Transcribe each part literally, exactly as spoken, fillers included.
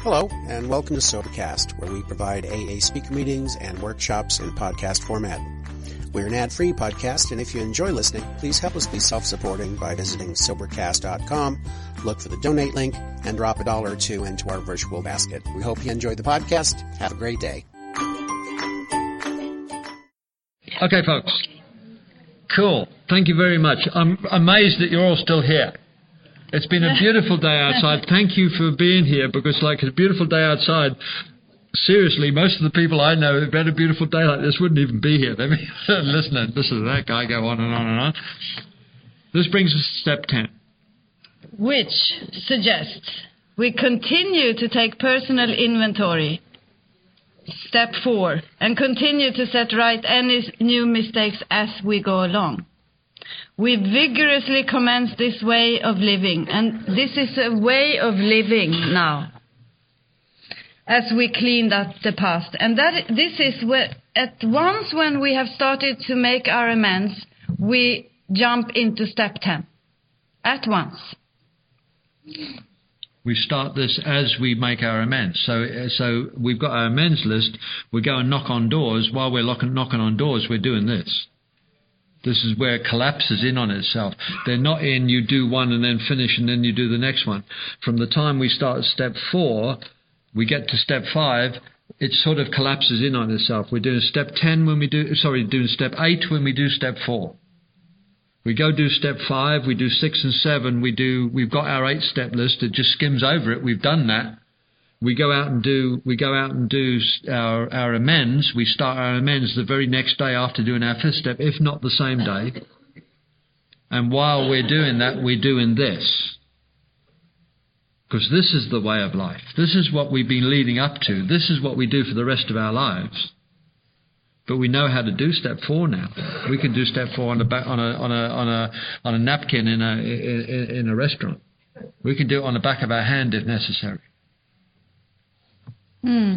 Hello, and welcome to Sobercast, where we provide A A speaker meetings and workshops in podcast format. We're an ad-free podcast, and if you enjoy listening, please help us be self-supporting by visiting Sobercast dot com, look for the donate link, and drop a dollar or two into our virtual basket. We hope you enjoyed the podcast. Have a great day. Okay, folks. Cool. Thank you very much. I'm amazed that you're all still here. It's been a beautiful day outside. Thank you for being here, because, like, it's a beautiful day outside. Seriously, most of the people I know who've had a beautiful day like this wouldn't even be here. They'd be listening. Listen to that guy go on and on and on. This brings us to step ten. Which suggests we continue to take personal inventory. Step four. And continue to set right any new mistakes as we go along. We vigorously commence this way of living, and this is a way of living now, as we cleaned up the past. And that this is where, at once when we have started to make our amends, we jump into step ten. At once. We start this as we make our amends. So so we've got our amends list. We go and knock on doors. While we're knocking on doors, we're doing this. This is where it collapses in on itself. They're not in, you do one and then finish and then you do the next one. From the time we start at step four, we get to step five, it sort of collapses in on itself. We're doing step ten when we do, sorry, doing step eight when we do step four. We go do step five, we do six and seven, we do, we've got our eight step list, it just skims over it, we've done that. We go out and do, we go out and do our, our amends. We start our amends the very next day after doing our fifth step, if not the same day. And while we're doing that, we're doing this. Because this is the way of life. This is what we've been leading up to. This is what we do for the rest of our lives. But we know how to do step four now. We can do step four on a back, on a on a on a on a napkin in a in, in a restaurant. We can do it on the back of our hand if necessary. Hmm.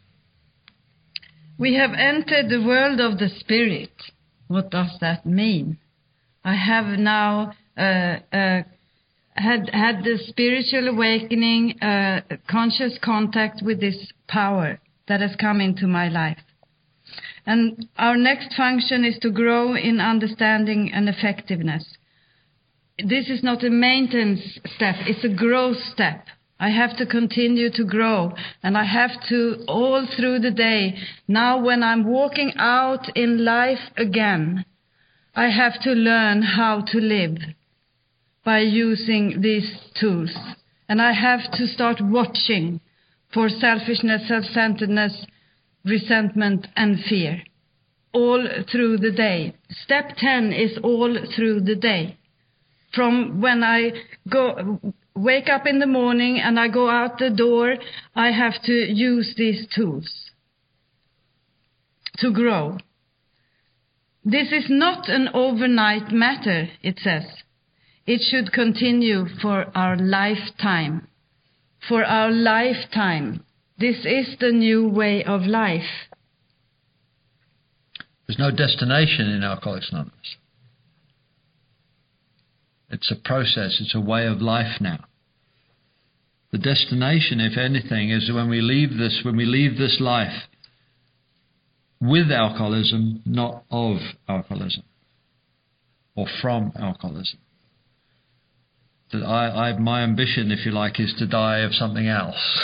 We have entered the world of the spirit. What does that mean? I have now uh, uh, had had the spiritual awakening, uh, conscious contact with this power that has come into my life. And our next function is to grow in understanding and effectiveness. This is not a maintenance step, it's a growth step. I have to continue to grow, and I have to, all through the day, now when I'm walking out in life again, I have to learn how to live by using these tools. And I have to start watching for selfishness, self-centeredness, resentment, and fear, all through the day. Step ten is all through the day. From when I go... wake up in the morning and I go out the door, I have to use these tools to grow. This is not an overnight matter, it says. It should continue for our lifetime. For our lifetime. This is the new way of life. There's no destination in Alcoholics Anonymous. It's a process. It's a way of life now. The destination, if anything, is when we leave this, when we leave this life with alcoholism, not of alcoholism or from alcoholism. That I, I, my ambition, if you like, is to die of something else.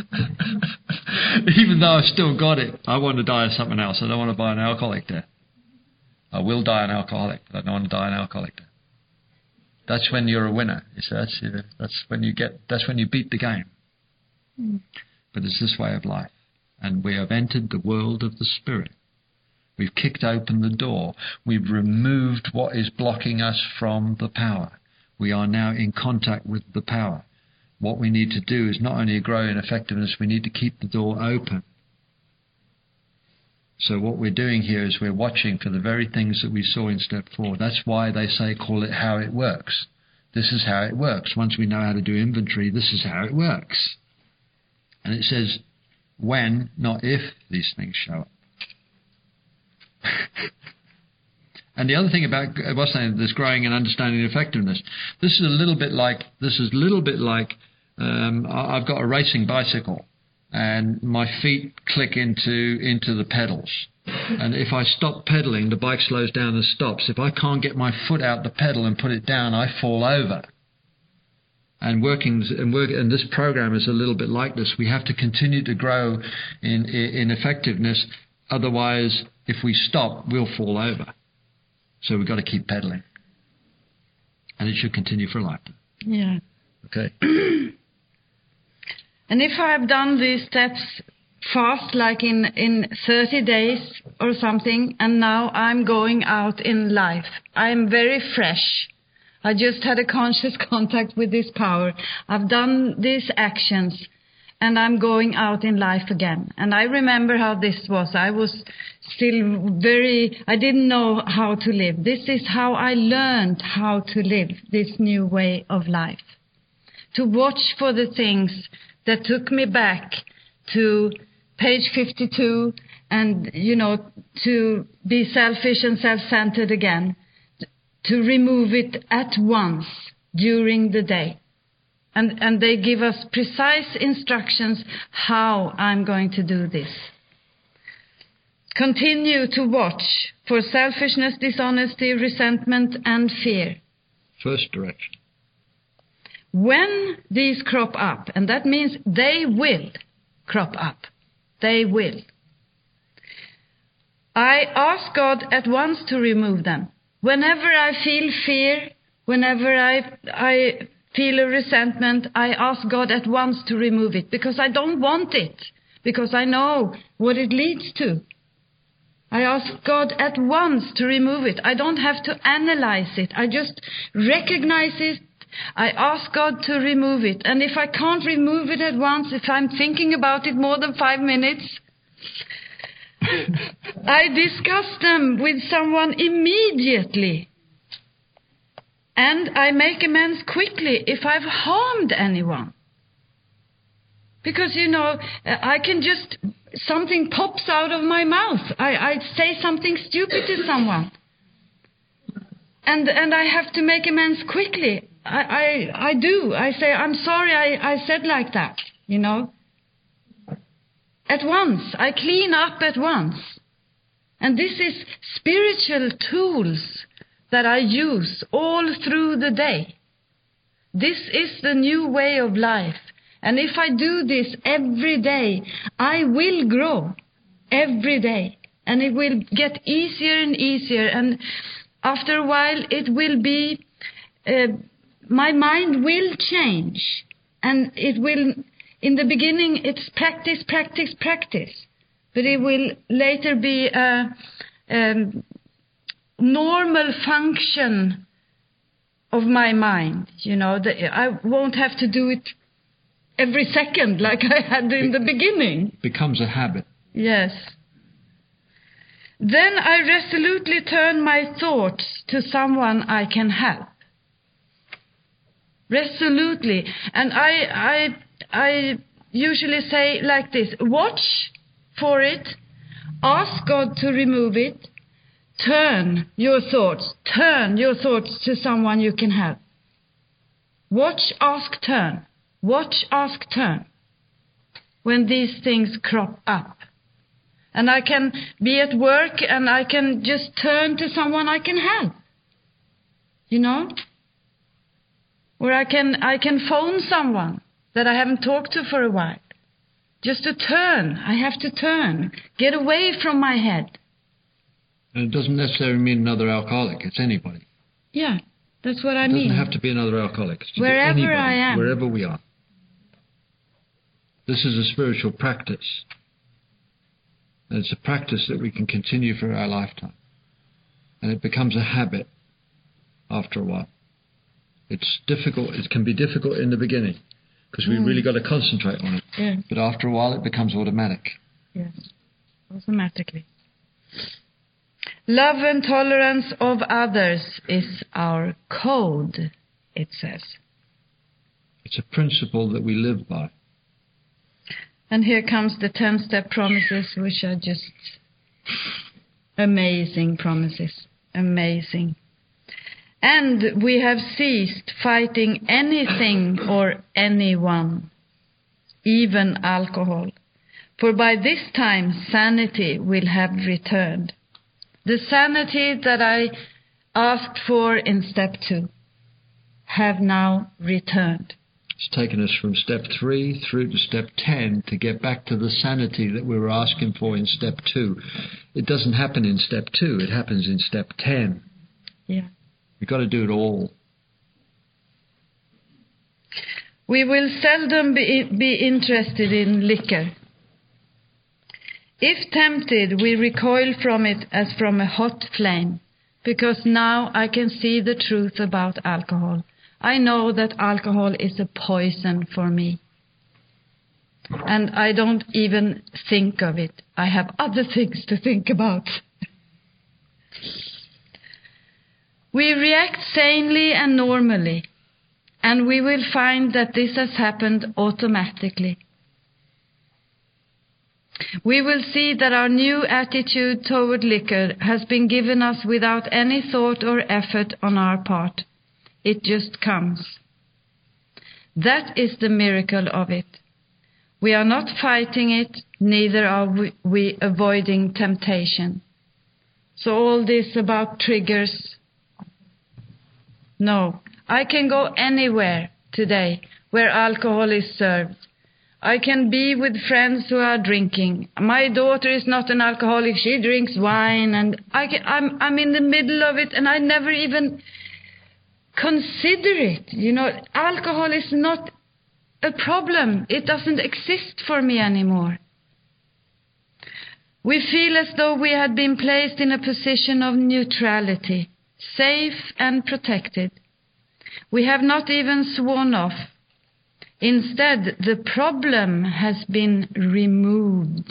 Even though I've still got it, I want to die of something else. I don't want to die an alcoholic death. I will die an alcoholic, but I don't want to die an alcoholic death. That's when you're a winner. You see, that's, that's when you get. That's when you beat the game. Mm. But it's this way of life, and we have entered the world of the spirit. We've kicked open the door. We've removed what is blocking us from the power. We are now in contact with the power. What we need to do is not only grow in effectiveness, we need to keep the door open. So what we're doing here is we're watching for the very things that we saw in step four. That's why they say call it how it works. This is how it works. Once we know how to do inventory, this is how it works. And it says when, not if, these things show up. And the other thing about what's saying, this growing and understanding effectiveness, this is a little bit like this is a little bit like um, I, I've got a racing bicycle, and my feet click into into the pedals. And if I stop pedaling, the bike slows down and stops. If I can't get my foot out the pedal and put it down, I fall over. And working and work and this program is a little bit like this. We have to continue to grow in in effectiveness. Otherwise, if we stop, we'll fall over. So we've got to keep pedaling, and it should continue for a lifetime. Yeah. Okay. And if I have done these steps fast, like in, in thirty days or something, and now I'm going out in life, I'm very fresh. I just had a conscious contact with this power. I've done these actions, and I'm going out in life again. And I remember how this was. I was still very, I didn't know how to live. This is how I learned how to live this new way of life. To watch for the things that took me back to page fifty-two and, you know, to be selfish and self-centered again. To remove it at once during the day. And, and they give us precise instructions how I'm going to do this. Continue to watch for selfishness, dishonesty, resentment, and fear. First direction. When these crop up, and that means they will crop up. They will. I ask God at once to remove them. Whenever I feel fear, whenever I, I feel a resentment, I ask God at once to remove it, because I don't want it, because I know what it leads to. I ask God at once to remove it. I don't have to analyze it. I just recognize it. I ask God to remove it. And if I can't remove it at once, if I'm thinking about it more than five minutes, I discuss them with someone immediately. And I make amends quickly if I've harmed anyone. Because, you know, I can just, something pops out of my mouth. I, I say something stupid to someone. And and I have to make amends quickly. I, I, I do. I say, I'm sorry I, I said like that, you know. At once. I clean up at once. And this is spiritual tools that I use all through the day. This is the new way of life. And if I do this every day, I will grow every day. And it will get easier and easier. And after a while, it will be, uh, my mind will change. And it will, in the beginning, it's practice, practice, practice. But it will later be a, a normal function of my mind. You know, that I won't have to do it every second like I had in the beginning. It becomes a habit. Yes. Then I resolutely turn my thoughts to someone I can help. Resolutely. And I, I, I usually say like this: watch for it, ask God to remove it, turn your thoughts, turn your thoughts to someone you can help. Watch, ask, turn. Watch, ask, turn. When these things crop up. And I can be at work and I can just turn to someone I can help. You know? Or I can, I can phone someone that I haven't talked to for a while. Just to turn. I have to turn. Get away from my head. And it doesn't necessarily mean another alcoholic. It's anybody. Yeah, that's what I it mean. It doesn't have to be another alcoholic. It's wherever anybody, I am. Wherever we are. This is a spiritual practice. And it's a practice that we can continue for our lifetime. And it becomes a habit after a while. It's difficult. It can be difficult in the beginning because we mm. really got to concentrate on it. Yeah. But after a while, it becomes automatic. Yes, automatically. Love and tolerance of others is our code, it says. It's a principle that we live by. And here comes the ten-step promises, which are just amazing promises. Amazing. And we have ceased fighting anything or anyone, even alcohol. For by this time sanity will have returned. The sanity that I asked for in step two have now returned. It's taken us from step three through to step ten to get back to the sanity that we were asking for in step two. It doesn't happen in step two, it happens in step ten. Yeah. You've got to do it all. We will seldom be, be interested in liquor. If tempted, we recoil from it as from a hot flame, because now I can see the truth about alcohol. I know that alcohol is a poison for me. And I don't even think of it. I have other things to think about. We react sanely and normally, and we will find that this has happened automatically. We will see that our new attitude toward liquor has been given us without any thought or effort on our part. It just comes. That is the miracle of it. We are not fighting it, neither are we, we avoiding temptation. So all this about triggers. No, I can go anywhere today where alcohol is served. I can be with friends who are drinking. My daughter is not an alcoholic. She drinks wine, and I can, I'm, I'm in the middle of it, and I never even consider it. You know, alcohol is not a problem. It doesn't exist for me anymore. We feel as though we had been placed in a position of neutrality, safe and protected. We have not even sworn off. Instead, the problem has been removed.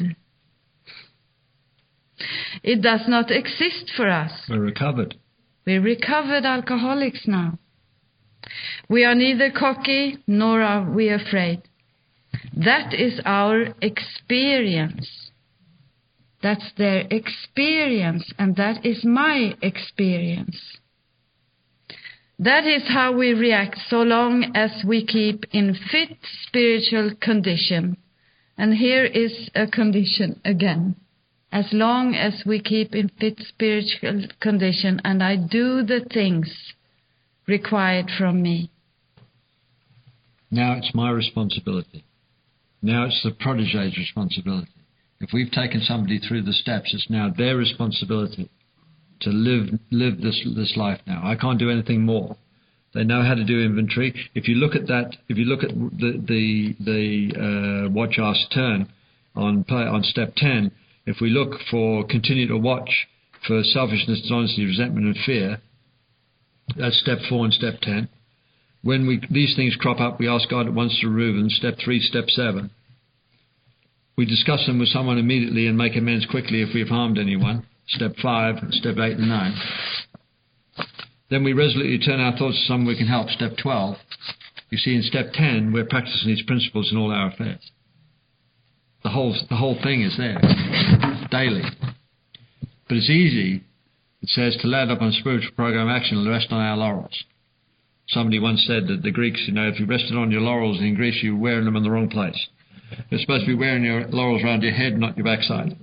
It does not exist for us. We're recovered. We're recovered alcoholics now. We are neither cocky nor are we afraid. That is our experience. That's their experience, and that is my experience. That is how we react so long as we keep in fit spiritual condition. And here is a condition again. As long as we keep in fit spiritual condition and I do the things required from me. Now it's my responsibility. Now it's the protege's responsibility. If we've taken somebody through the steps, it's now their responsibility to live live this this life now. I can't do anything more. They know how to do inventory. If you look at that, if you look at the the the uh, watch, ask, turn on on step ten, if we look for continue to watch for selfishness, dishonesty, resentment, and fear, that's step four and step ten. When we these things crop up, we ask God at once to remove them. Step three, step seven. We discuss them with someone immediately and make amends quickly if we've harmed anyone. Step five, step eight and nine. Then we resolutely turn our thoughts to someone we can help. Step twelve. You see, in step ten, we're practicing these principles in all our affairs. The whole, the whole thing is there, daily. But it's easy, it says, to land up on spiritual program action and rest on our laurels. Somebody once said that the Greeks, you know, if you rested on your laurels in Greece, you were wearing them in the wrong place. You're supposed to be wearing your laurels around your head, not your backside.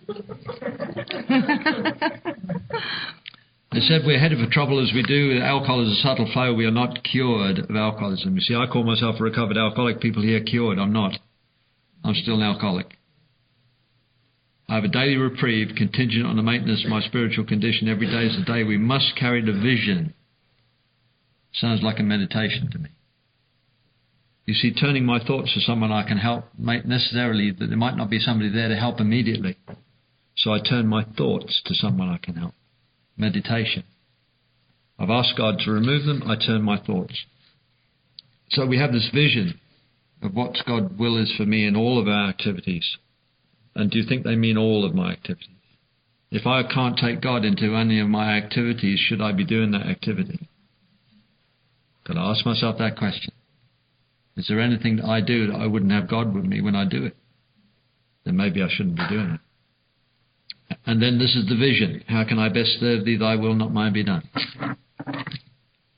They said we're headed for trouble as we do. Alcohol is a subtle flow. We are not cured of alcoholism. You see, I call myself a recovered alcoholic. People here cured. I'm not. I'm still an alcoholic. I have a daily reprieve contingent on the maintenance of my spiritual condition. Every day is a day we must carry the vision. Sounds like a meditation to me. You see, turning my thoughts to someone I can help, might necessarily, that there might not be somebody there to help immediately. So I turn my thoughts to someone I can help. Meditation. I've asked God to remove them, I turn my thoughts. So we have this vision of what God's will is for me in all of our activities. And do you think they mean all of my activities? If I can't take God into any of my activities, should I be doing that activity? Got to ask myself that question. Is there anything that I do that I wouldn't have God with me when I do it? Then maybe I shouldn't be doing it. And then this is the vision. How can I best serve thee? Thy will, not mine, be done.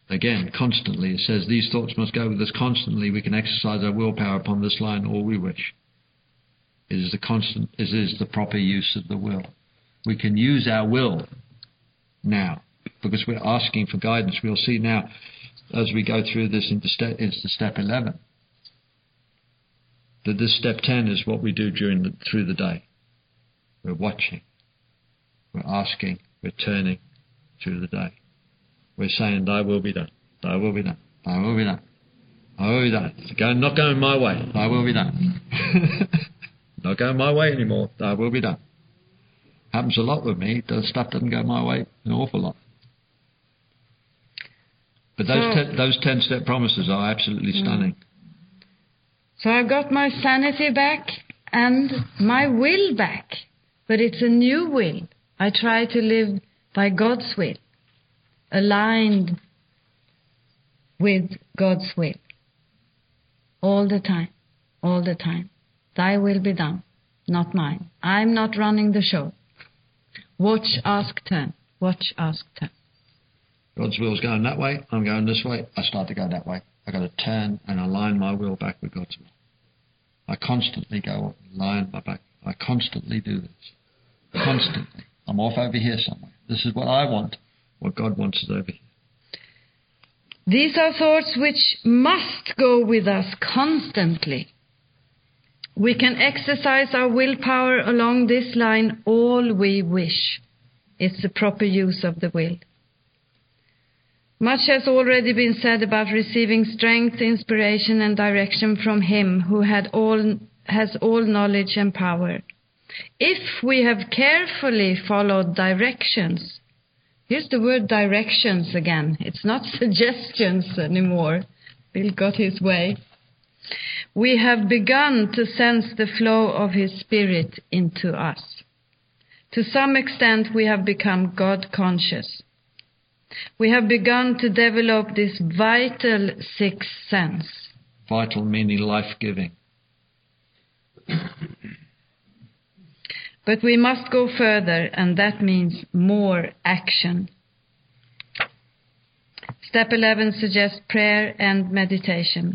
Again, constantly. It says these thoughts must go with us constantly. We can exercise our willpower upon this line all we wish. It is the constant, it is the proper use of the will. We can use our will now because we're asking for guidance. We'll see now as we go through this into step, into step eleven that this step ten is what we do during the, through the day. We're watching, we're asking, we're turning through the day. We're saying, thy will be done, thy will be done, thy will be done, thy will be done. It's going, not going my way, thy will be done. Not going my way anymore, thy will be done. Happens a lot with me. The stuff doesn't go my way an awful lot. But those, so, ten, those ten-step promises are absolutely stunning. So I've got my sanity back and my will back. But it's a new will. I try to live by God's will, aligned with God's will. All the time, all the time. Thy will be done, not mine. I'm not running the show. Watch, ask, turn. Watch, ask, turn. God's will's going that way. I'm going this way. I start to go that way. I've got to turn and align my will back with God's will. I constantly go align my back. I constantly do this. Constantly. I'm off over here somewhere. This is what I want. What God wants is over here. These are thoughts which must go with us constantly. We can exercise our willpower along this line all we wish. It's the proper use of the will. Much has already been said about receiving strength, inspiration and direction from Him who had all, has all knowledge and power. If we have carefully followed directions, here's the word directions again. It's not suggestions anymore. Bill got his way. We have begun to sense the flow of His Spirit into us. To some extent, we have become God-conscious. We have begun to develop this vital sixth sense. Vital meaning life-giving. But we must go further, and that means more action. Step eleven suggests prayer and meditation.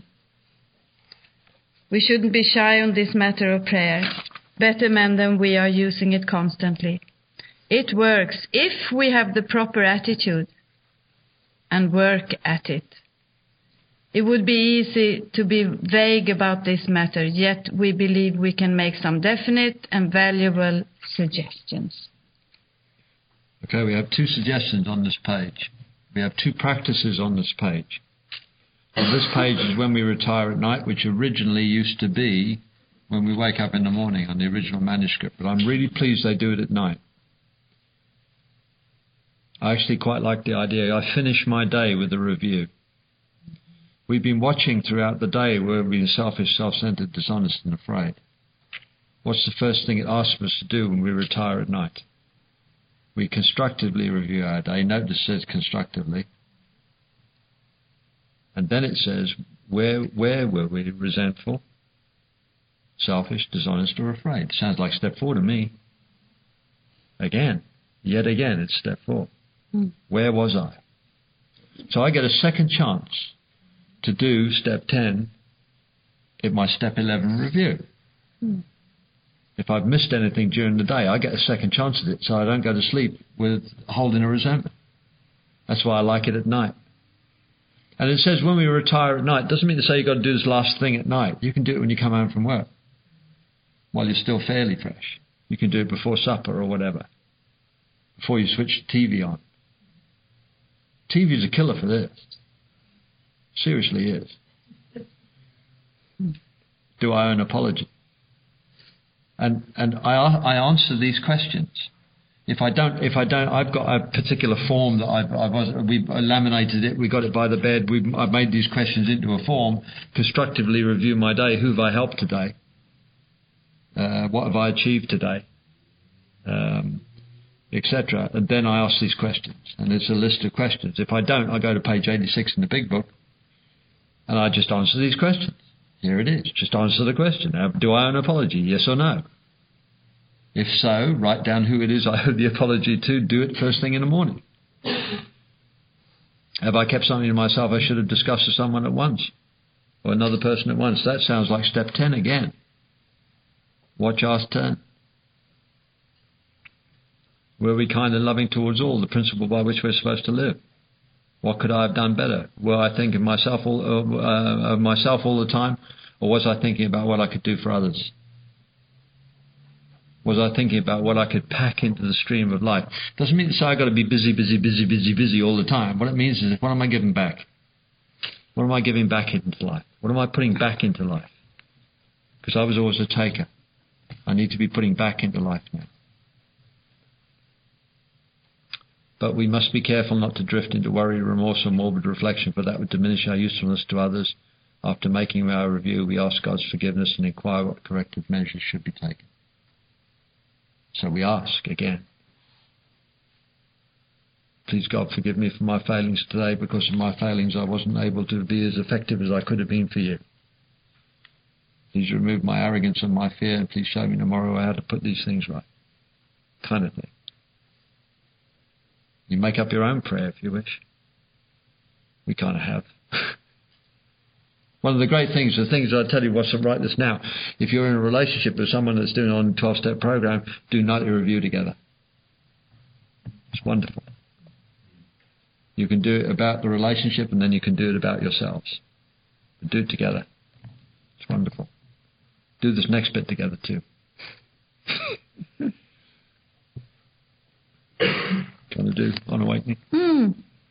We shouldn't be shy on this matter of prayer. Better men than we are using it constantly. It works if we have the proper attitude and work at it. It would be easy to be vague about this matter, yet we believe we can make some definite and valuable suggestions. Okay, we have two suggestions on this page. We have two practices on this page. On this page is when we retire at night, which originally used to be when we wake up in the morning on the original manuscript. But I'm really pleased they do it at night. I actually quite like the idea. I finish my day with a review. We've been watching throughout the day where we've been selfish, self-centered, dishonest and afraid. What's the first thing it asks us to do when we retire at night? We constructively review our day. Notice it says constructively. And then it says, where where were we resentful, selfish, dishonest, or afraid? Sounds like step four to me. Again, yet again, it's step four. Mm. Where was I? So I get a second chance to do step ten in my step eleven review. Mm. If I've missed anything during the day, I get a second chance at it, so I don't go to sleep with holding a resentment. That's why I like it at night. And it says when we retire at night, doesn't mean to say you've got to do this last thing at night. You can do it when you come home from work, while you're still fairly fresh. You can do it before supper or whatever, before you switch the T V on. T V is a killer for this. Seriously is. Do I owe an apology? And and I I answer these questions. If I don't, if I don't, I've got a particular form that I've, I've we've laminated it. We got it by the bed. We've I've made these questions into a form. Constructively review my day. Who have I helped today? Uh, what have I achieved today? Um, et cetera. And then I ask these questions, and it's a list of questions. If I don't, I go to page eighty-six in the big book, and I just answer these questions. Here it is. Just answer the question. Now, do I owe an apology? Yes or no? If so, write down who it is I owe the apology to. Do it first thing in the morning. Have I kept something to myself I should have discussed with someone at once? Or another person at once? That sounds like step ten again. Watch, ask, turn. Were we kind and loving towards all, the principle by which we're supposed to live? What could I have done better? Were I thinking myself all, uh, of myself all the time, or was I thinking about what I could do for others? Was I thinking about what I could pack into the stream of life? Doesn't mean to say I've got to be busy, busy, busy, busy, busy all the time. What it means is, what am I giving back? What am I giving back into life? What am I putting back into life? Because I was always a taker. I need to be putting back into life now. But we must be careful not to drift into worry, remorse, or morbid reflection, for that would diminish our usefulness to others. After making our review, we ask God's forgiveness and inquire what corrective measures should be taken. So we ask again. Please, God, forgive me for my failings today. Because of my failings, I wasn't able to be as effective as I could have been for you. Please remove my arrogance and my fear, and please show me tomorrow how to put these things right. Kind of thing. You make up your own prayer if you wish. We kind of have. One of the great things, the things I tell you, what's right this now, if you're in a relationship with someone that's doing on a twelve-step program, do nightly review together. It's wonderful. You can do it about the relationship, and then you can do it about yourselves. But do it together. It's wonderful. Do this next bit together too. Trying to do on awakening. Hmm.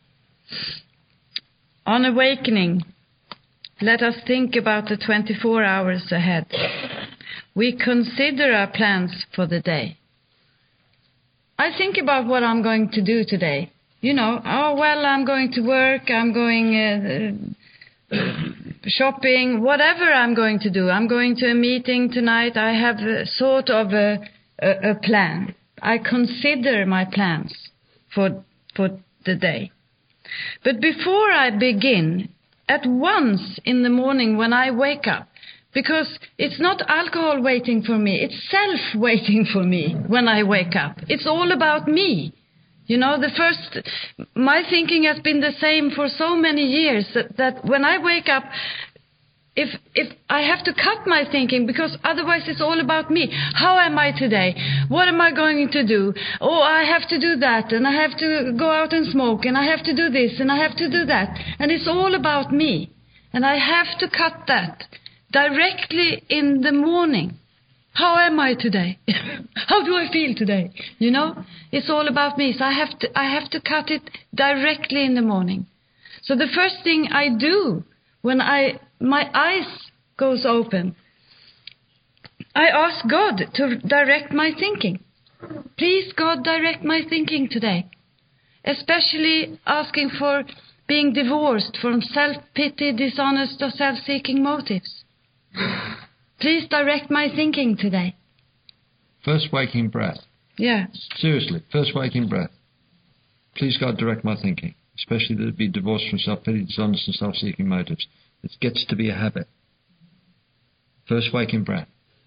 On awakening, let us think about the twenty-four hours ahead. We consider our plans for the day. I think about what I'm going to do today. You know, oh, well, I'm going to work, I'm going uh, shopping, whatever I'm going to do. I'm going to a meeting tonight. I have a sort of a, a, a plan. I consider my plans for for the day. But before I begin, at once in the morning when I wake up, because it's not alcohol waiting for me, it's self waiting for me when I wake up. It's all about me. You know, the first, my thinking has been the same for so many years that, that when I wake up, If if I have to cut my thinking, because otherwise it's all about me. How am I today? What am I going to do? Oh, I have to do that, and I have to go out and smoke, and I have to do this, and I have to do that. And it's all about me. And I have to cut that directly in the morning. How am I today? How do I feel today? You know, it's all about me. So I have to I have to cut it directly in the morning. So the first thing I do when I my eyes goes open, I ask God to direct my thinking. Please, God, direct my thinking today. Especially asking for being divorced from self-pity, dishonest or self-seeking motives. Please direct my thinking today. First waking breath. Yeah. Seriously, first waking breath. Please, God, direct my thinking. Especially that it be divorced from self-pity, dishonest and self-seeking motives. It gets to be a habit. First waking breath.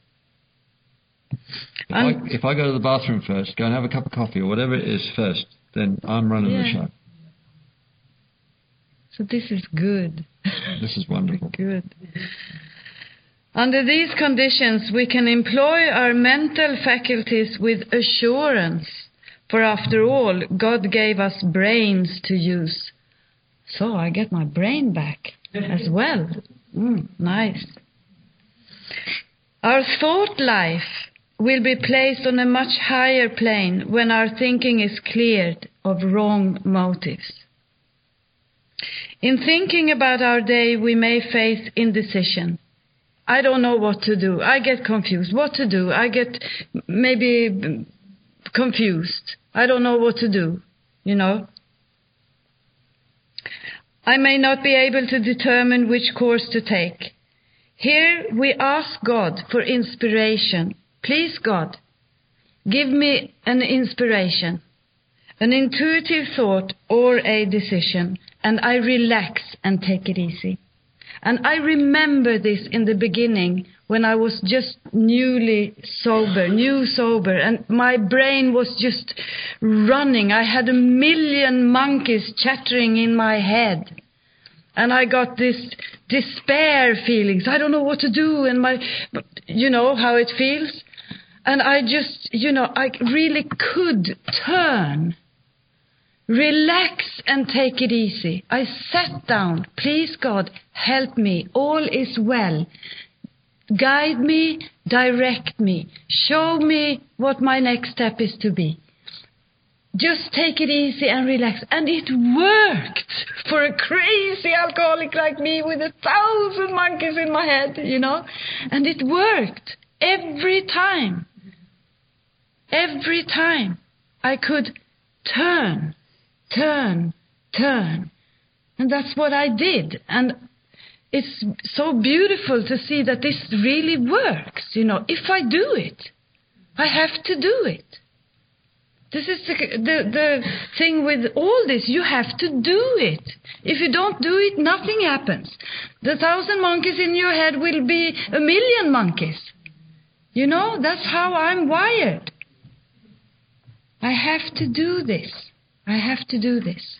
If, um, I, if I go to the bathroom first, go and have a cup of coffee or whatever it is first, then I'm running yeah. the show. So this is good. This is wonderful. Good. Under these conditions, we can employ our mental faculties with assurance. For after all, God gave us brains to use. So I get my brain back as well. Mm, nice. Our thought life will be placed on a much higher plane when our thinking is cleared of wrong motives. In thinking about our day, we may face indecision. I don't know what to do. I get confused. What to do? I get maybe confused. I don't know what to do, you know. I may not be able to determine which course to take. Here we ask God for inspiration. Please, God, give me an inspiration, an intuitive thought or a decision, and I relax and take it easy. And I remember this in the beginning when I was just newly sober, new sober, and my brain was just running. I had a million monkeys chattering in my head. And I got this despair feelings. I don't know what to do. And my, you know how it feels. And I just, you know, I really could turn, relax and take it easy. I sat down. Please God, help me. All is well. Guide me, direct me. Show me what my next step is to be. Just take it easy and relax. And it worked for a crazy alcoholic like me with a thousand monkeys in my head, you know. And it worked every time. Every time I could turn, turn, turn. And that's what I did. And it's so beautiful to see that this really works, you know. If I do it, I have to do it. This is the, the, the thing with all this. You have to do it. If you don't do it, nothing happens. The thousand monkeys in your head will be a million monkeys. You know, that's how I'm wired. I have to do this. I have to do this.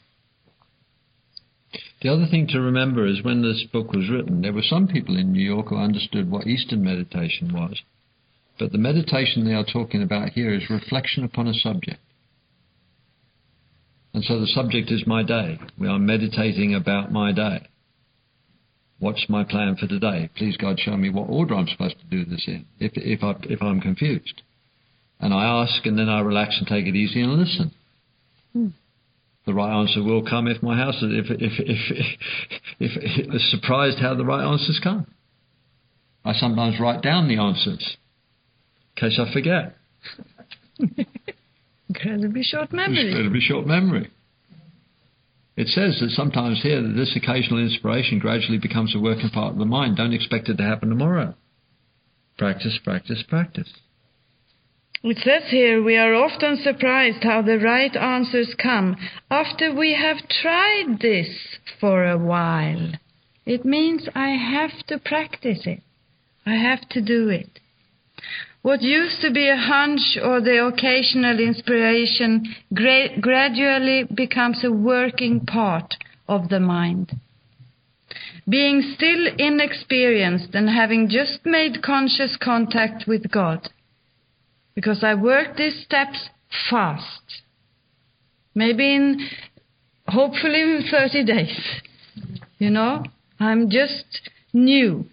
The other thing to remember is when this book was written, there were some people in New York who understood what Eastern meditation was. But the meditation they are talking about here is reflection upon a subject. And so the subject is my day. We are meditating about my day. What's my plan for today? Please God, show me what order I'm supposed to do this in, if, if, I, if I'm confused. And I ask, and then I relax and take it easy and listen. Hmm. The right answer will come if my house is, if, if, if, if, if, if surprised how the right answers come. I sometimes write down the answers in case I forget. Incredibly short memory. Incredibly short memory. It says that sometimes here that this occasional inspiration gradually becomes a working part of the mind. Don't expect it to happen tomorrow. Practice, practice, practice. It says here, we are often surprised how the right answers come after we have tried this for a while. It means I have to practice it. I have to do it. What used to be a hunch or the occasional inspiration gra- gradually becomes a working part of the mind. Being still inexperienced and having just made conscious contact with God. Because I work these steps fast. Maybe in, hopefully in thirty days. You know, I'm just new.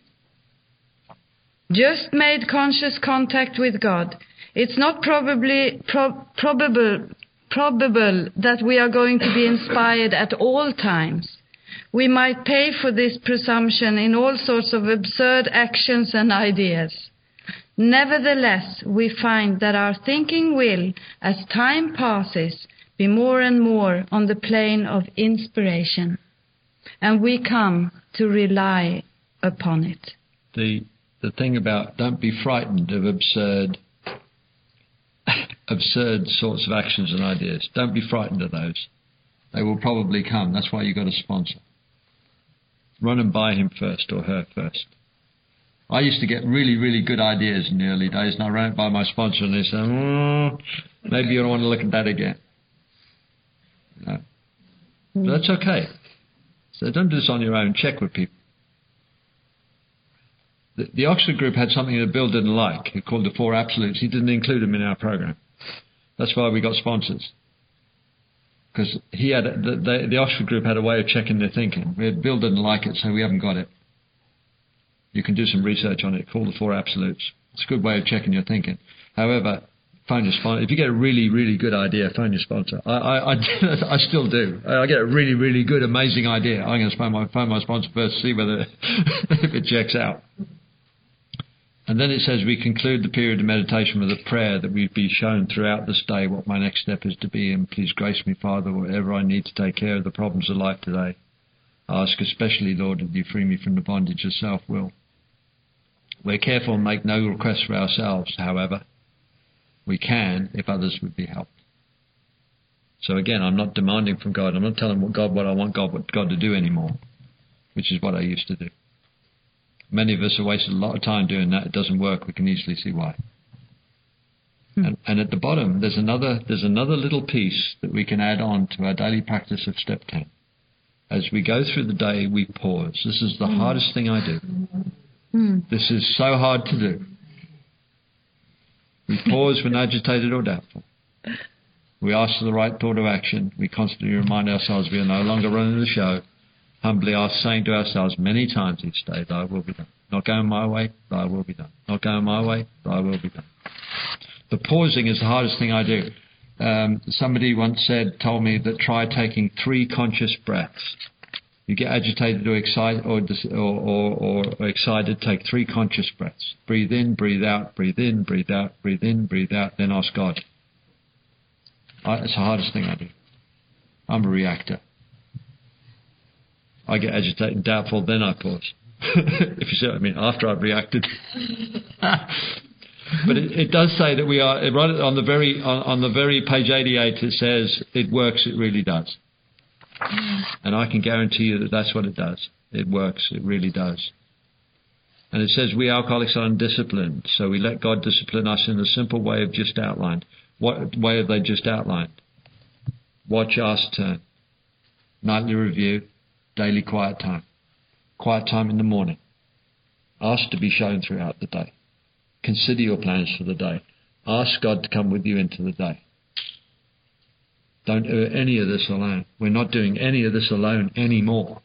Just made conscious contact with God. It's not probably pro- probable probable that we are going to be inspired at all times. We might pay for this presumption in all sorts of absurd actions and ideas. Nevertheless, we find that our thinking will, as time passes, be more and more on the plane of inspiration, and we come to rely upon it. The the thing about don't be frightened of absurd absurd sorts of actions and ideas. Don't be frightened of those. They will probably come. That's why you've got a sponsor. Run and buy him first or her first. I used to get really, really good ideas in the early days, and I ran it by my sponsor, and they said, oh, maybe you don't want to look at that again. You know? But that's okay. So don't do this on your own. Check with people. The, the Oxford group had something that Bill didn't like, called the Four Absolutes. He didn't include them in our program. That's why we got sponsors. Because he had the, the, the Oxford group had a way of checking their thinking. Bill didn't like it, so we haven't got it. You can do some research on it, called the Four Absolutes. It's a good way of checking your thinking. However, phone your sponsor. If you get a really, really good idea, phone your sponsor. I, I, I, I still do. I get a really, really good, amazing idea. I'm going to phone my, phone my sponsor first to see whether if it checks out. And then it says we conclude the period of meditation with a prayer that we be shown throughout this day what my next step is to be, and please grace me, Father, whatever I need to take care of the problems of life today. I ask especially, Lord, that you free me from the bondage of self-will. We're careful and make no requests for ourselves, however. We can if others would be helped. So again, I'm not demanding from God. I'm not telling God what I want God, what God to do anymore, which is what I used to do. Many of us have wasted a lot of time doing that. It doesn't work. We can easily see why. Hmm. And, and at the bottom, there's another there's another little piece that we can add on to our daily practice of step ten. As we go through the day, we pause. This is the mm. hardest thing I do. Mm. This is so hard to do. We pause when agitated or doubtful. We ask for the right thought of action. We constantly remind ourselves we are no longer running the show. Humbly ask, saying to ourselves many times each day, thy will be done. Not going my way, thy will be done. Not going my way, thy will be done. The pausing is the hardest thing I do. Um, somebody once said, told me that try taking three conscious breaths. You get agitated or excited, or, or, or, or excited, take three conscious breaths. Breathe in, breathe out, breathe in, breathe out, breathe in, breathe out, then ask God. I, it's the hardest thing I do. I'm a reactor. I get agitated and doubtful, then I pause. If you see what I mean, after I've reacted. But it, it does say that we are right on the very on, on the very page eighty-eight. It says it works. It really does, and I can guarantee you that that's what it does. It works. It really does. And it says we alcoholics are undisciplined, so we let God discipline us in the simple way of just outlined. What way have they just outlined? Watch, ask, turn. Nightly review, daily quiet time, quiet time in the morning. Ask to be shown throughout the day. Consider your plans for the day. Ask God to come with you into the day. Don't do any of this alone. We're not doing any of this alone anymore.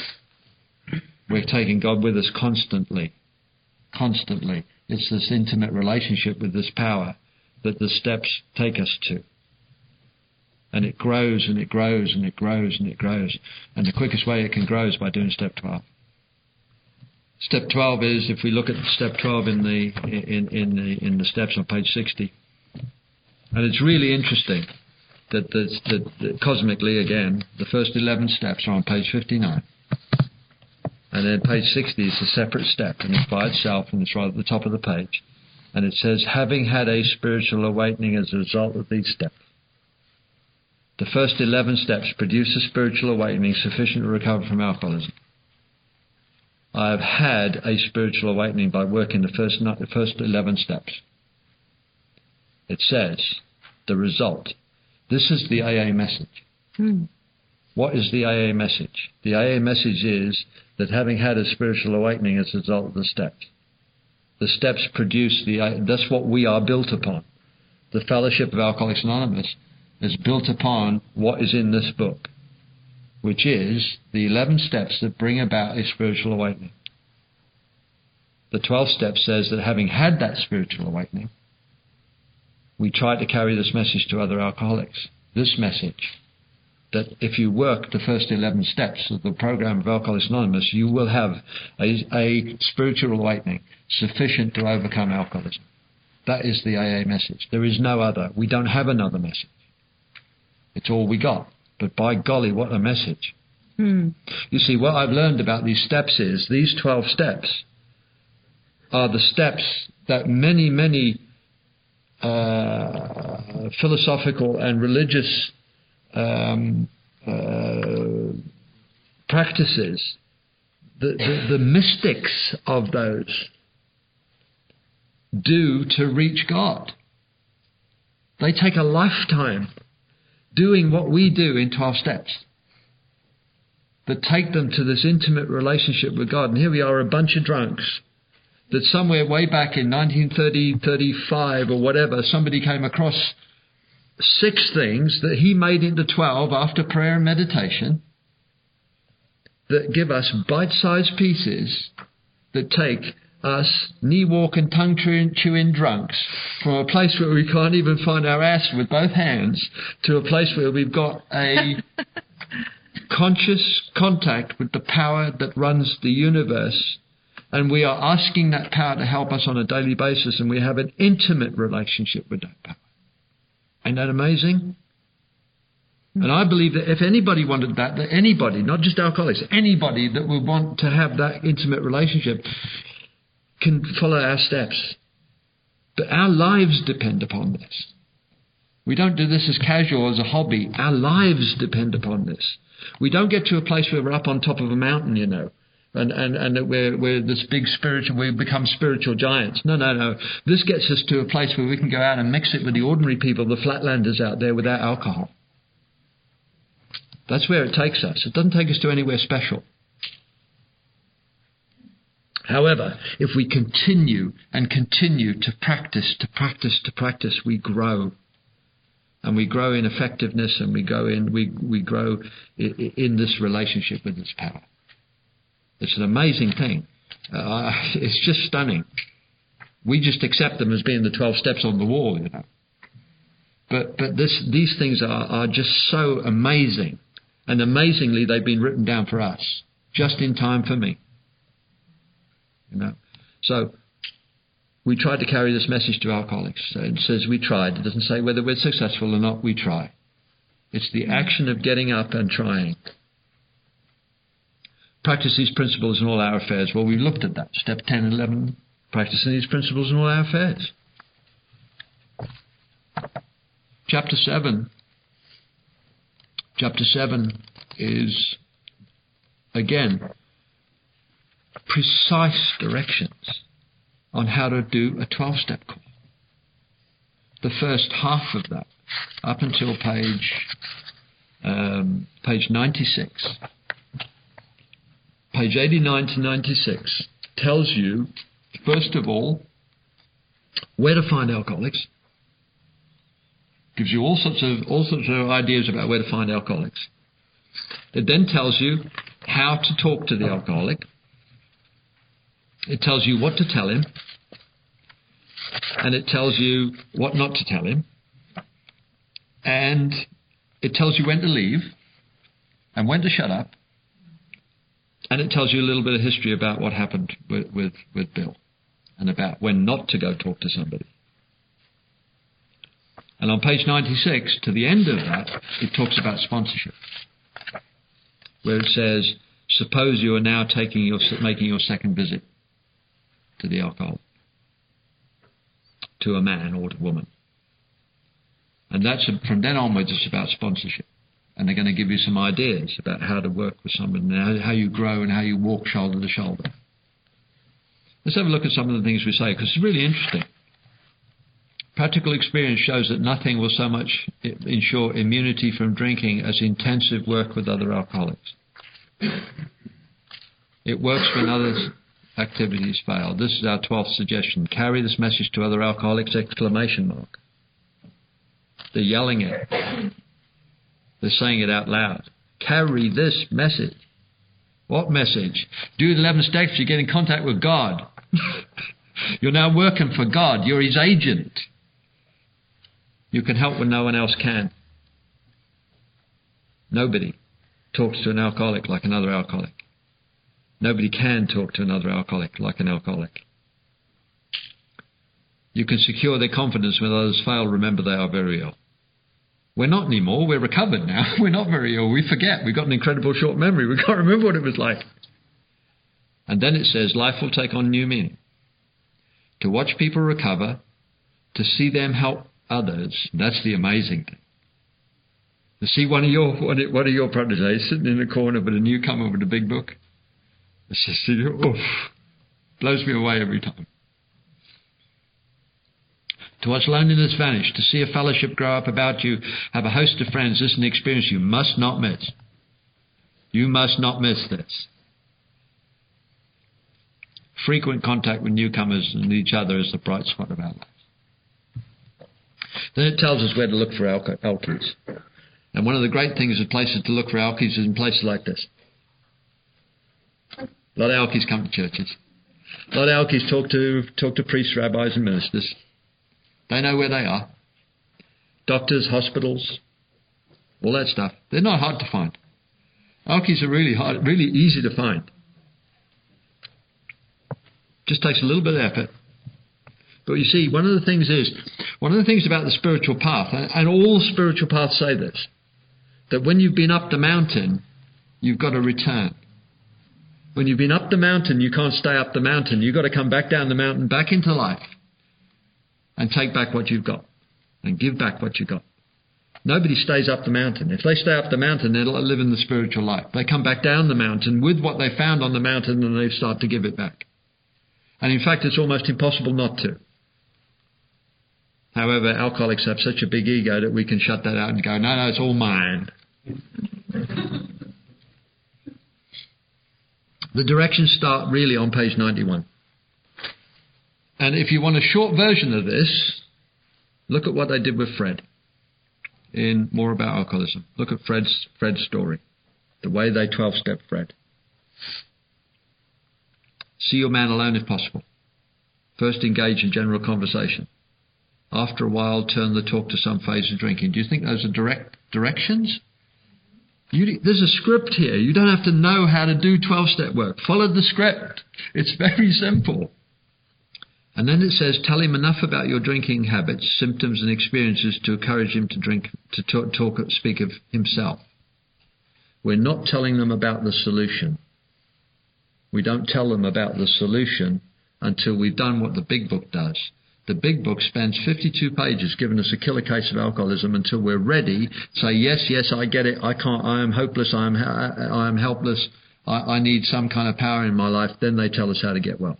We're taking God with us constantly. Constantly. It's this intimate relationship with this power that the steps take us to. And it grows and it grows and it grows and it grows. And the quickest way it can grow is by doing step twelve. Step twelve is, if we look at step twelve in the in, in the in the steps on page sixty, and it's really interesting that the, the, the cosmically again the first eleven steps are on page fifty-nine, and then page sixty is a separate step and it's by itself and it's right at the top of the page, and it says, having had a spiritual awakening as a result of these steps. The first eleven steps produce a spiritual awakening sufficient to recover from alcoholism. I have had a spiritual awakening by working the first the first eleven steps. It says, the result. This is the A A message. Mm. What is the A A message? The A A message is that having had a spiritual awakening as a result of the steps, the steps produce the, that's what we are built upon. The Fellowship of Alcoholics Anonymous is built upon what is in this book, which is the eleven steps that bring about a spiritual awakening. The twelfth step says that having had that spiritual awakening, we try to carry this message to other alcoholics. This message, that if you work the first eleven steps of the program of Alcoholics Anonymous, you will have a, a spiritual awakening sufficient to overcome alcoholism. That is the A A message. There is no other. We don't have another message. It's all we got. But by golly, what a message. Hmm. You see, what I've learned about these steps is these twelve steps are the steps that many, many uh, philosophical and religious um, uh, practices, the, the, the mystics of those do to reach God. They take a lifetime doing what we do in twelve steps that take them to this intimate relationship with God. And here we are, a bunch of drunks that somewhere way back in nineteen thirty, thirty-five or whatever, somebody came across six things that he made into twelve after prayer and meditation that give us bite-sized pieces that take us knee-walking, tongue-chewing drunks from a place where we can't even find our ass with both hands to a place where we've got a conscious contact with the power that runs the universe, and we are asking that power to help us on a daily basis, and we have an intimate relationship with that power. Ain't that amazing? And I believe that if anybody wanted that, that anybody, not just alcoholics, anybody that would want to have that intimate relationship can follow our steps. But our lives depend upon this. We don't do this as casual, as a hobby. Our lives depend upon this. We don't get to a place where we're up on top of a mountain, you know, And, and, and that we're, we're this big spiritual, we become spiritual giants. No, no, no. This gets us to a place where we can go out and mix it with the ordinary people, the flatlanders out there without alcohol. That's where it takes us. It doesn't take us to anywhere special. However, if we continue and continue to practice, to practice, to practice, we grow. And we grow in effectiveness, and we go in, we, we grow in, in this relationship with this power. It's an amazing thing. Uh, it's just stunning. We just accept them as being the twelve steps on the wall, you know. But but this these things are, are just so amazing. And amazingly, they've been written down for us, just in time for me. You know. So we tried to carry this message to alcoholics. So it says we tried. It doesn't say whether we're successful or not. We try. It's the action of getting up and trying. Practice these principles in all our affairs. Well, we've looked at that. Step ten and eleven, practicing these principles in all our affairs. Chapter seven. Chapter seven is, again, precise directions on how to do a twelve-step course. The first half of that, up until page, um, page ninety-six, page eighty-nine to ninety-six tells you, first of all, where to find alcoholics. Gives you all sorts of all sorts of ideas about where to find alcoholics. It then tells you how to talk to the alcoholic. It tells you what to tell him. And it tells you what not to tell him. And it tells you when to leave and when to shut up. And it tells you a little bit of history about what happened with, with, with Bill and about when not to go talk to somebody. And on page ninety-six, to the end of that, it talks about sponsorship, where it says, suppose you are now taking your, making your second visit to the alcohol, to a man or to a woman. And that's from then onwards, it's about sponsorship. And they're going to give you some ideas about how to work with someone, and how you grow and how you walk shoulder to shoulder. Let's have a look at some of the things we say, because it's really interesting. Practical experience shows that nothing will so much ensure immunity from drinking as intensive work with other alcoholics. It works when other activities fail. This is our twelfth suggestion. Carry this message to other alcoholics, exclamation mark. They're yelling it. They're saying it out loud. Carry this message. What message? Do the eleven steps, you get in contact with God. You're now working for God. You're His agent. You can help when no one else can. Nobody talks to an alcoholic like another alcoholic. Nobody can talk to another alcoholic like an alcoholic. You can secure their confidence when others fail. Remember, they are very ill. We're not anymore. We're recovered now. We're not very ill. We forget. We've got an incredible short memory. We can't remember what it was like. And then it says, life will take on new meaning. To watch people recover, to see them help others, that's the amazing thing. To see one of your one of your proteges sitting in the corner with a newcomer with a big book, it's just, oof, blows me away every time. To watch loneliness vanish, to see a fellowship grow up about you, have a host of friends, this is an experience you must not miss. You must not miss this. Frequent contact with newcomers and each other is the bright spot of our lives. Then it tells us where to look for alk- alkies. And one of the great things of places to look for alkies is in places like this. A lot of alkies come to churches. A lot of alkies talk to talk to priests, rabbis, and ministers. They know where they are. Doctors, hospitals, all that stuff. They're not hard to find. Alkies are really hard, really easy to find. Just takes a little bit of effort. But you see, one of the things is, one of the things about the spiritual path, and all spiritual paths say this, that when you've been up the mountain, you've got to return. When you've been up the mountain, you can't stay up the mountain. You've got to come back down the mountain, back into life, and take back what you've got, and give back what you've got. Nobody stays up the mountain. If they stay up the mountain, they'll live in the spiritual life. They come back down the mountain with what they found on the mountain, and they start to give it back. And in fact, it's almost impossible not to. However, alcoholics have such a big ego that we can shut that out and go, no, no, it's all mine. The directions start really on page ninety-one. And if you want a short version of this, look at what they did with Fred in More About Alcoholism. Look at Fred's Fred's story, the way they twelve-step Fred. See your man alone if possible. First engage in general conversation. After a while, turn the talk to some phase of drinking. Do you think those are direct directions? You, there's a script here. You don't have to know how to do twelve-step work. Follow the script. It's very simple. And then it says, tell him enough about your drinking habits, symptoms and experiences to encourage him to drink, to talk, talk speak of himself. We're not telling them about the solution. We don't tell them about the solution until we've done what the big book does. The big book spends fifty-two pages giving us a killer case of alcoholism until we're ready to say, yes, yes, I get it, I can't, I am hopeless, I am, I am helpless, I, I need some kind of power in my life. Then they tell us how to get well.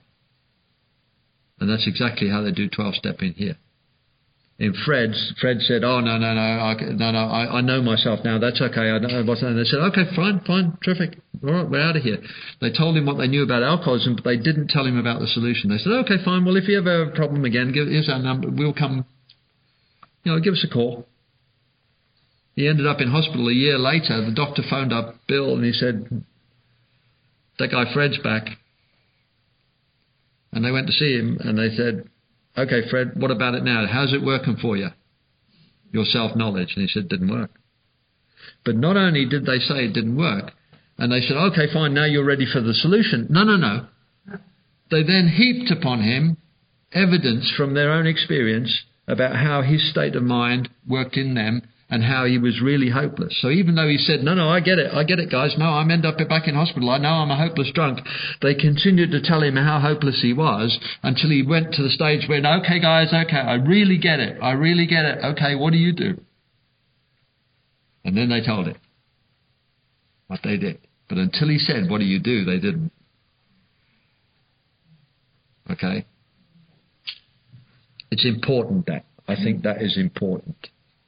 And that's exactly how they do twelve-step in here. In Fred's, Fred said, oh, no, no, no, I, no, no, I, I know myself now. That's okay. I know what's and they said, okay, fine, fine, terrific. All right, we're out of here. They told him what they knew about alcoholism, but they didn't tell him about the solution. They said, okay, fine. Well, if you ever have a problem again, give, here's our number. We'll come, you know, give us a call. He ended up in hospital a year later. The doctor phoned up Bill and he said, that guy Fred's back. And they went to see him and they said, okay, Fred, what about it now? How's it working for you? Your self-knowledge. And he said, it didn't work. But not only did they say it didn't work, and they said, okay, fine, now you're ready for the solution. No, no, no. They then heaped upon him evidence from their own experience about how his state of mind worked in them and how he was really hopeless. So even though he said, no, no, I get it, I get it, guys. No, I'm end up back in hospital. I know I'm a hopeless drunk. They continued to tell him how hopeless he was until he went to the stage where, okay, guys, okay, I really get it. I really get it. Okay, what do you do? And then they told him what they did. But until he said, what do you do, they didn't. Okay? It's important that. I think that is important.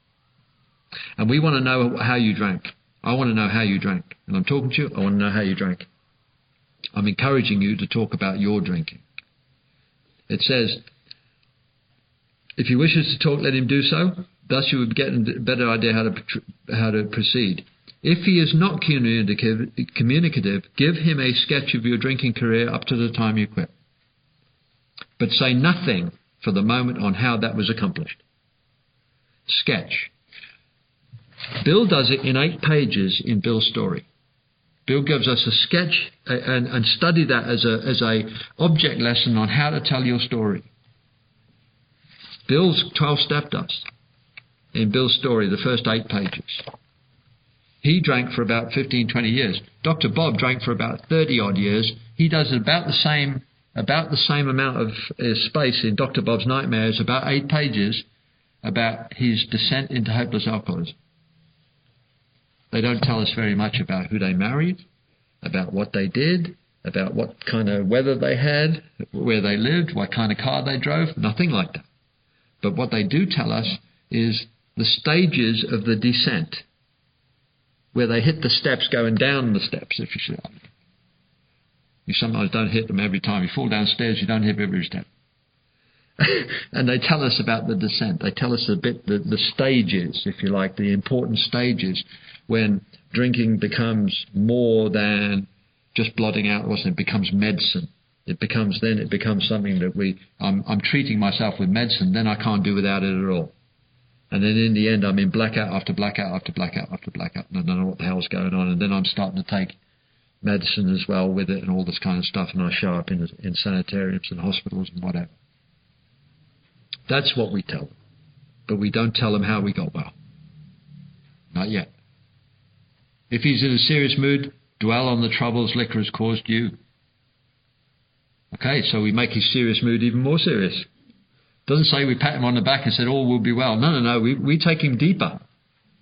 And we want to know how you drank. I want to know how you drank. And I'm talking to you, I want to know how you drank. I'm encouraging you to talk about your drinking. It says, if he wishes to talk, let him do so. Thus you would get a better idea how to how to proceed. If he is not communicative, communicative, give him a sketch of your drinking career up to the time you quit. But say nothing for the moment on how that was accomplished. Sketch. Bill does it in eight pages in Bill's story. Bill gives us a sketch and, and study that as a as a object lesson on how to tell your story. Bill's twelve-step does in Bill's story, the first eight pages. He drank for about fifteen, twenty years. Doctor Bob drank for about thirty-odd years. He does about the same about the same amount of uh, space in Doctor Bob's Nightmares, about eight pages, about his descent into hopeless alcoholism. They don't tell us very much about who they married, about what they did, about what kind of weather they had, where they lived, what kind of car they drove, nothing like that. But what they do tell us is the stages of the descent, where they hit the steps going down the steps, if you see that. You sometimes don't hit them every time. You fall downstairs, you don't hit every step. And they tell us about the descent. They tell us a bit the, the stages, if you like, the important stages when drinking becomes more than just blotting out, it becomes medicine. It becomes then it becomes something that we I'm, I'm treating myself with medicine. Then I can't do without it at all. And then in the end, I'm in blackout after blackout after blackout after blackout, and I don't know what the hell's going on. And then I'm starting to take medicine as well with it and all this kind of stuff, and I show up in in sanitariums and hospitals and whatever. That's what we tell them. But we don't tell them how we got well. Not yet. If he's in a serious mood, dwell on the troubles liquor has caused you. Okay, so we make his serious mood even more serious. Doesn't say we pat him on the back and said, all will be well. No, no, no, we, we take him deeper.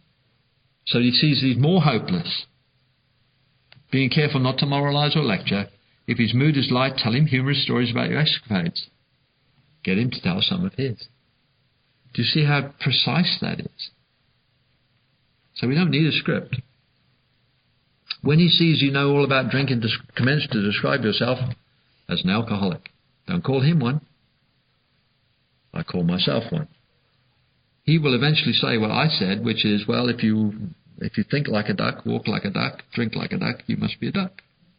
So he sees he's more hopeless. Being careful not to moralize or lecture. If his mood is light, tell him humorous stories about your escapades. Get him to tell some of his. Do you see how precise that is? So we don't need a script. When he sees you know all about drinking, commence to describe yourself as an alcoholic. Don't call him one. I call myself one. He will eventually say what I said, which is, well, if you if you think like a duck, walk like a duck, drink like a duck, you must be a duck.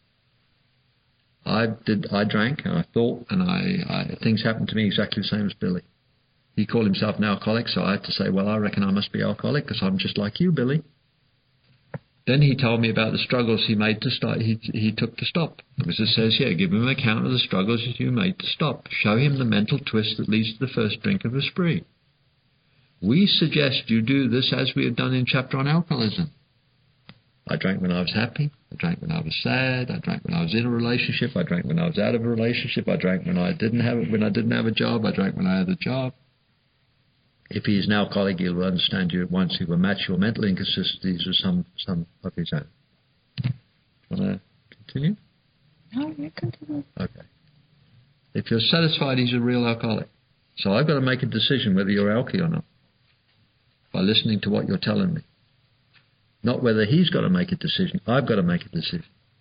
I did. I drank, and I thought, and I, I things happened to me exactly the same as Billy. He called himself an alcoholic, so I had to say, well, I reckon I must be alcoholic because I'm just like you, Billy. Then he told me about the struggles he made to start. He he took to stop. Because it says here, give him an account of the struggles you made to stop. Show him the mental twist that leads to the first drink of a spree. We suggest you do this as we have done in chapter on alcoholism. I drank when I was happy. I drank when I was sad. I drank when I was in a relationship. I drank when I was out of a relationship. I drank when I didn't have when I didn't have a job. I drank when I had a job. If he is an alcoholic, he will understand you at once. He will match your mental inconsistencies with some some of his own. Do you want to continue? No, you continue. Okay. If you're satisfied he's a real alcoholic, so I've got to make a decision whether you're alky or not by listening to what you're telling me. Not whether he's got to make a decision. I've got to make a decision.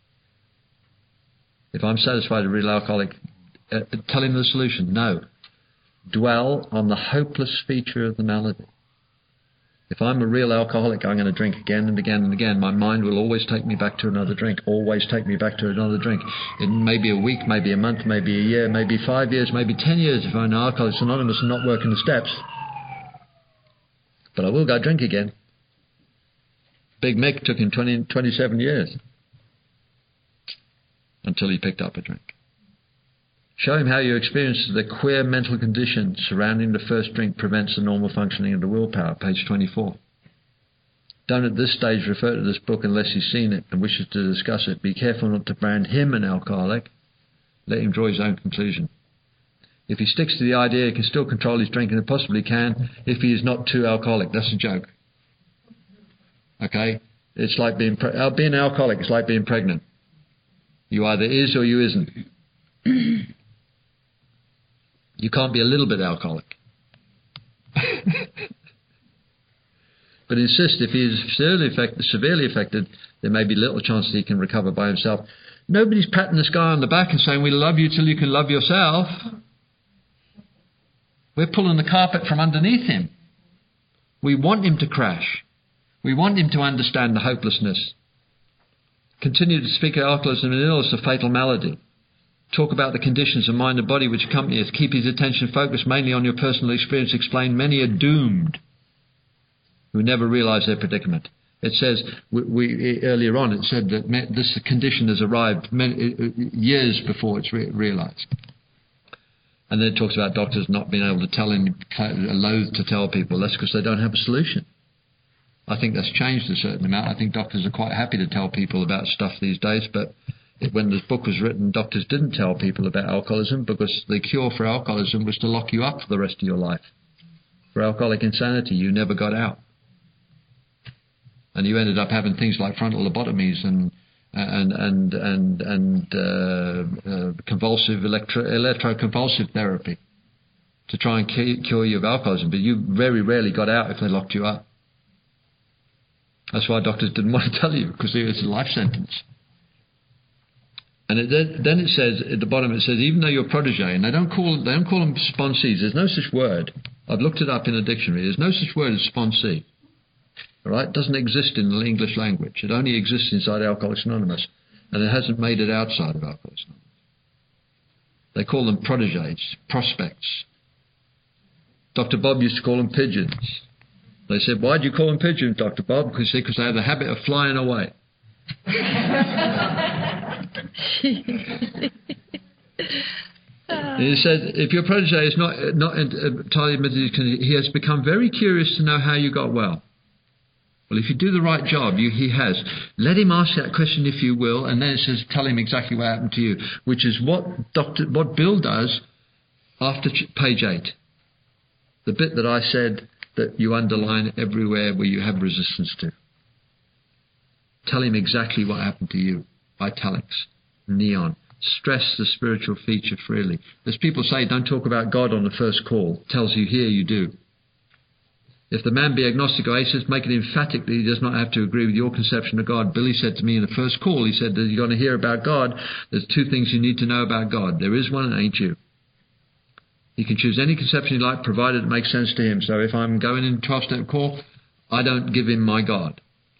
If I'm satisfied a real alcoholic, uh, tell him the solution. No. Dwell on the hopeless feature of the malady. If I'm a real alcoholic, I'm going to drink again and again and again. My mind will always take me back to another drink, always take me back to another drink. It may be a week, maybe a month, maybe a year, maybe five years, maybe ten years if I'm an Alcoholics Anonymous and not working the steps. But I will go drink again. Big Mick took him twenty, twenty-seven years until he picked up a drink. Show him how your experience of the queer mental condition surrounding the first drink prevents the normal functioning of the willpower, page twenty-four. Don't at this stage refer to this book unless he's seen it and wishes to discuss it. Be careful not to brand him an alcoholic. Let him draw his own conclusion. If he sticks to the idea he can still control his drinking and possibly can if he is not too alcoholic. That's a joke. Okay? It's like being, pre- uh, being an alcoholic is like being pregnant. You either is or you isn't. You can't be a little bit alcoholic. But insist if he is severely affected, severely affected, there may be little chance that he can recover by himself. Nobody's patting this guy on the back and saying, we love you till you can love yourself. We're pulling the carpet from underneath him. We want him to crash. We want him to understand the hopelessness. Continue to speak of alcoholism and illness, a fatal malady. Talk about the conditions of mind and body which accompany it. Keep his attention focused mainly on your personal experience. Explain many are doomed who never realize their predicament. It says, we, we earlier on, it said that this condition has arrived many, years before it's re- realized. And then it talks about doctors not being able to tell him, loath to tell people. That's because they don't have a solution. I think that's changed a certain amount. I think doctors are quite happy to tell people about stuff these days, but when this book was written, doctors didn't tell people about alcoholism because the cure for alcoholism was to lock you up for the rest of your life. For alcoholic insanity, you never got out. And you ended up having things like frontal lobotomies and and and and, and uh, uh, convulsive electro, electroconvulsive therapy to try and cure you of alcoholism. But you very rarely got out if they locked you up. That's why doctors didn't want to tell you, because it was a life sentence. And it, then it says at the bottom, it says, even though you're a protege, and they don't call they don't call them sponsees. There's no such word. I've looked it up in a dictionary. There's no such word as sponsee. All right, it doesn't exist in the English language. It only exists inside Alcoholics Anonymous, and it hasn't made it outside of Alcoholics Anonymous. They call them proteges, prospects. Doctor Bob used to call them pigeons. They said, why do you call them pigeons, Doctor Bob? Because they have the habit of flying away. He said, if your protege is not not entirely admitted, he has become very curious to know how you got well. Well, if you do the right job, you, he has. Let him ask that question if you will, and then it says, tell him exactly what happened to you, which is what Doctor what Bill does after page eight. The bit that I said that you underline everywhere where you have resistance to. Tell him exactly what happened to you. Italics, neon. Stress the spiritual feature freely. As people say, don't talk about God on the first call. Tells you here you do. If the man be agnostic or atheist, make it emphatic that he does not have to agree with your conception of God. Billy said to me in the first call, he said that you're going to hear about God. There's two things you need to know about God. There is one and it ain't you. He can choose any conception he like, provided it makes sense to him. So if I'm going in twelve-step call, I don't give him my God.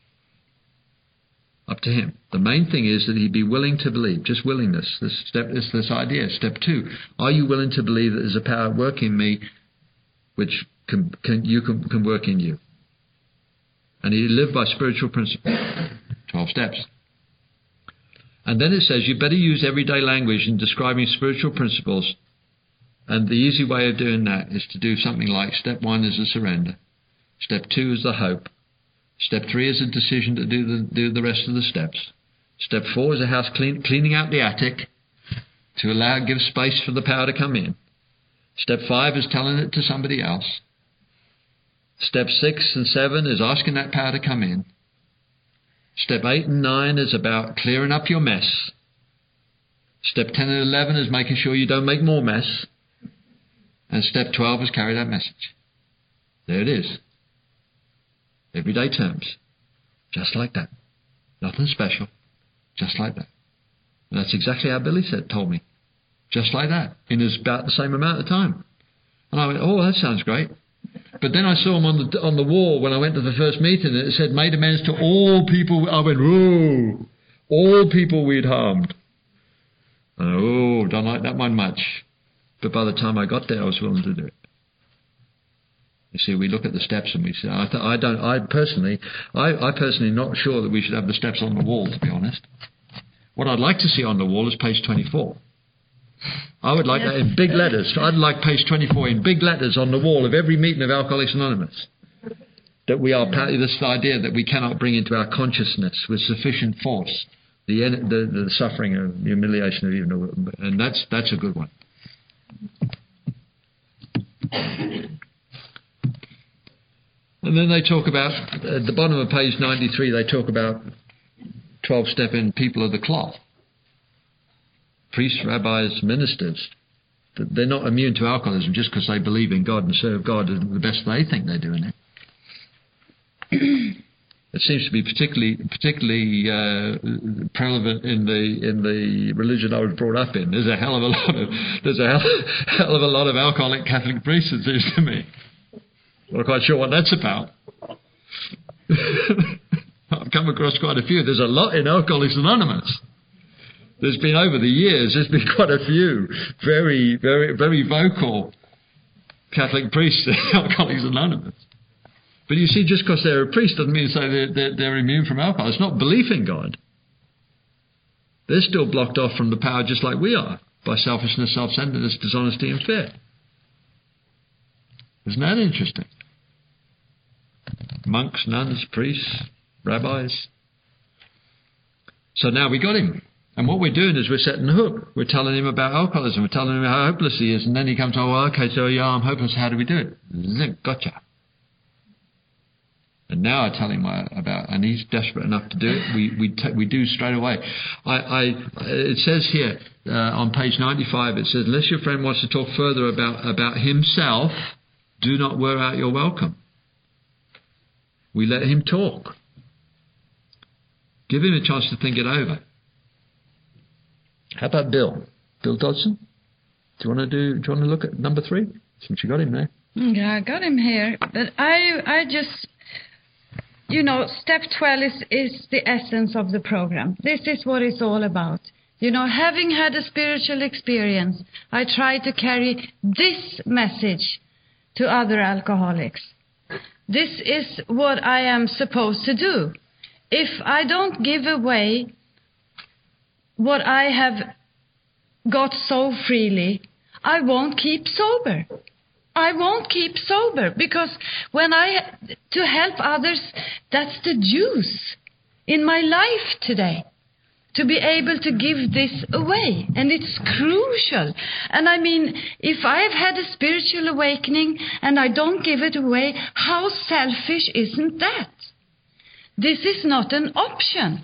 Up to him. The main thing is that he be willing to believe. Just willingness. This step is this idea. Step two. Are you willing to believe that there's a power at work in me which can, can you can, can work in you? And he live by spiritual principles. Twelve steps. And then it says you better use everyday language in describing spiritual principles. And the easy way of doing that is to do something like step one is a surrender. Step two is the hope. Step three is a decision to do the do the rest of the steps. Step four is a house clean, cleaning out the attic to allow give space for the power to come in. Step five is telling it to somebody else. Step six and seven is asking that power to come in. Step eight and nine is about clearing up your mess. Step ten and eleven is making sure you don't make more mess. And step twelve is carry that message. There it is. Everyday terms. Just like that. Nothing special. Just like that. And that's exactly how Billy said, told me. Just like that. In about the same amount of time. And I went, oh, that sounds great. But then I saw him on the on the wall when I went to the first meeting, and it said, made amends to all people. I went, oh, all people we'd harmed. And I, oh, don't like that one much. But by the time I got there, I was willing to do it. You see, we look at the steps and we say, I, th- I don't, I personally, I, I personally not sure that we should have the steps on the wall, to be honest. What I'd like to see on the wall is page twenty-four. I would like yes. that in big letters. I'd like page twenty-four in big letters on the wall of every meeting of Alcoholics Anonymous. That we are, this idea that we cannot bring into our consciousness with sufficient force the the, the suffering and humiliation of even a, and that's that's a good one. And then they talk about, at the bottom of page ninety-three, they talk about twelve-step-in people of the cloth. Priests, rabbis, ministers. They're not immune to alcoholism just because they believe in God and serve God the best they think they're doing it. It seems to be particularly particularly uh, prevalent in the in the religion I was brought up in. There's a hell of a lot of there's a hell, hell of a lot of alcoholic Catholic priests, it seems to me. I'm not quite sure what that's about. I've come across quite a few. There's a lot in Alcoholics Anonymous. There's been, over the years, there's been quite a few very, very, very vocal Catholic priests in Alcoholics Anonymous. But you see, just because they're a priest doesn't mean to say they're, they're, they're immune from alcohol. It's not belief in God. They're still blocked off from the power just like we are, by selfishness, self-centeredness, dishonesty and fear. Isn't that interesting? Monks, nuns, priests, rabbis. So now we got him. And what we're doing is we're setting the hook. We're telling him about alcoholism. We're telling him how hopeless he is. And then he comes, oh, well, okay, so yeah, I'm hopeless. How do we do it? Zip, gotcha. And now I tell him about, and he's desperate enough to do it. We we t- we do straight away. I, I it says here uh, on page ninety-five. It says, unless your friend wants to talk further about about himself, do not wear out your welcome. We let him talk. Give him a chance to think it over. How about Bill? Bill Dodson? Do you want to do? Do you want to look at number three? Since you got him there. Yeah, I got him here, but I I just. You know, step twelve is, is the essence of the program. This is what it's all about. You know, having had a spiritual experience, I try to carry this message to other alcoholics. This is what I am supposed to do. If I don't give away what I have got so freely, I won't keep sober. I won't keep sober, because when I, to help others, that's the juice in my life today, to be able to give this away. And it's crucial. And I mean, if I've had a spiritual awakening and I don't give it away, how selfish isn't that? This is not an option.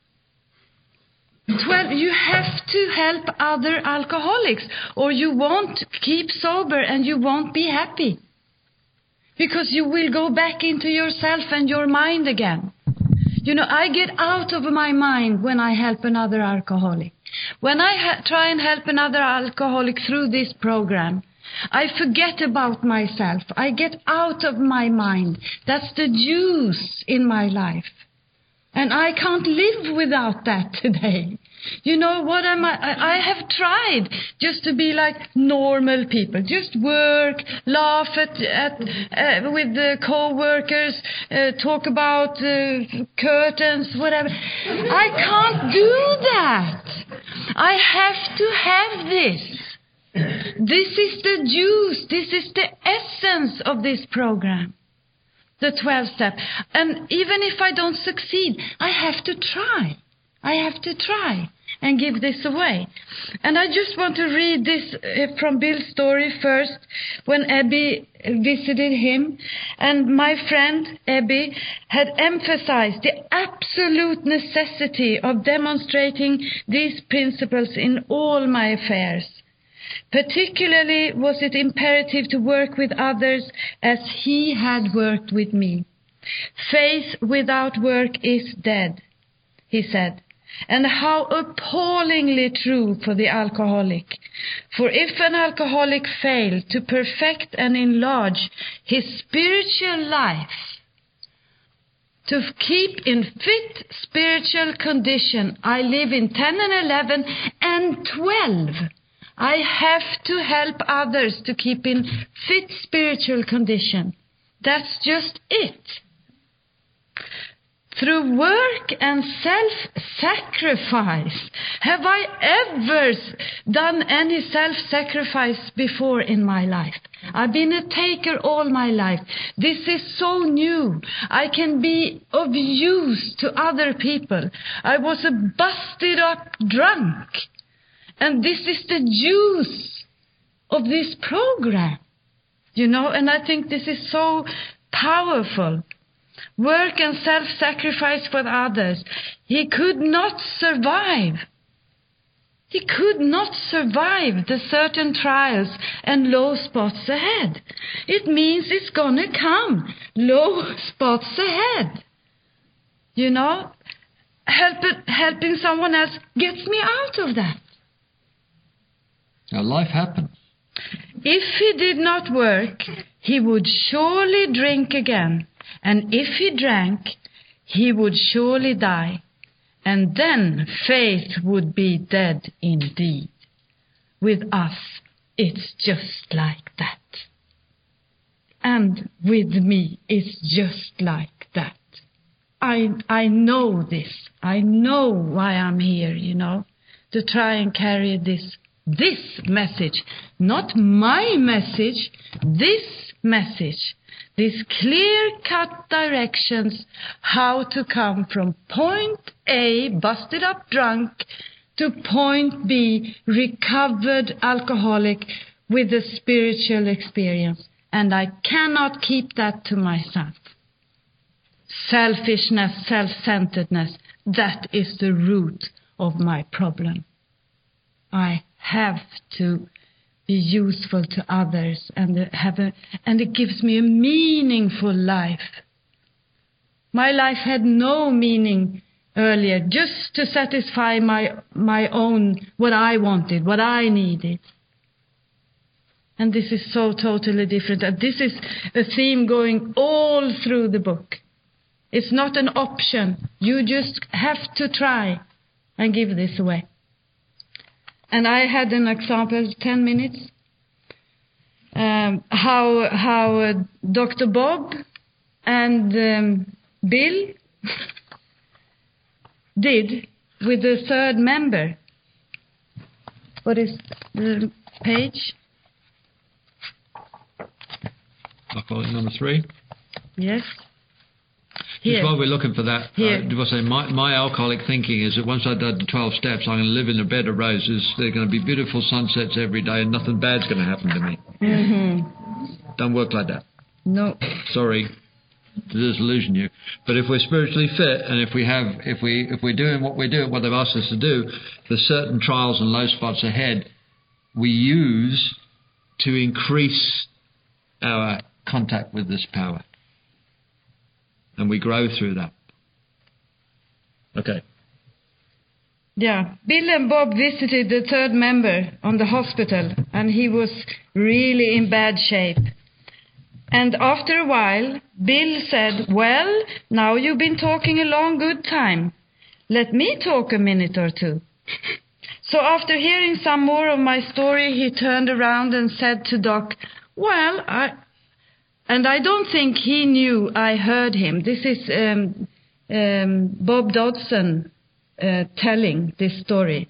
Twelve, you have to help other alcoholics, or you won't keep sober and you won't be happy. Because you will go back into yourself and your mind again. You know, I get out of my mind when I help another alcoholic. When I ha- try and help another alcoholic through this program, I forget about myself. I get out of my mind. That's the juice in my life. And I can't live without that today. You know what am I? I have tried just to be like normal people. Just work, laugh at, at uh, with the co-workers, uh, talk about uh, curtains, whatever. I can't do that. I have to have this. This is the juice. This is the essence of this program. The twelve step. And even if I don't succeed, I have to try. I have to try and give this away. And I just want to read this uh, from Bill's story first, when Abby visited him. And my friend Abby had emphasized the absolute necessity of demonstrating these principles in all my affairs. Particularly was it imperative to work with others as he had worked with me. Faith without work is dead, he said. And how appallingly true for the alcoholic. For if an alcoholic failed to perfect and enlarge his spiritual life, to keep in fit spiritual condition, I live in ten and eleven and twelve. I have to help others to keep in fit spiritual condition. That's just it. Through work and self-sacrifice. Have I ever done any self-sacrifice before in my life? I've been a taker all my life. This is so new. I can be of use to other people. I was a busted up drunk. And this is the juice of this program. You know, and I think this is so powerful. Work and self-sacrifice for others. He could not survive. He could not survive the certain trials and low spots ahead. It means it's gonna come. Low spots ahead. You know, help it, helping someone else gets me out of that. Now, life happens. If he did not work, he would surely drink again. And if he drank, he would surely die. And then faith would be dead indeed. With us, it's just like that. And with me, it's just like that. I, I know this. I know why I'm here, you know, to try and carry this This message, not my message, this message, these clear-cut directions how to come from point A, busted up drunk, to point B, recovered alcoholic with a spiritual experience. And I cannot keep that to myself. Selfishness, self-centeredness, that is the root of my problem. I have to be useful to others and have a, and it gives me a meaningful life. My life had no meaning earlier, just to satisfy my my own, what I wanted, what I needed. And this is so totally different. And this is a theme going all through the book. It's not an option. You just have to try and give this away. And I had an example, ten minutes, um, how how uh, Doctor Bob and um, Bill did with the third member. What is the page? Alcoholic number three? Yes. Just while we're looking for that, Here. uh, say my, my alcoholic thinking is that once I've done the twelve steps, I'm going to live in a bed of roses. There are going to be beautiful sunsets every day, and nothing bad's going to happen to me. Mm-hmm. Don't work like that. No. Sorry. to disillusion you. But if we're spiritually fit, and if we have, if we, if we're doing what we're doing, what they've asked us to do, the certain trials and low spots ahead, we use to increase our contact with this power, and we grow through that. Okay. Yeah, Bill and Bob visited the third member on the hospital, and he was really in bad shape. And after a while, Bill said, "Well, now you've been talking a long good time. Let me talk a minute or two." So after hearing some more of my story, he turned around and said to Doc, "Well, I..." And I don't think he knew I heard him. This is um, um, Bob Dodson uh, telling this story.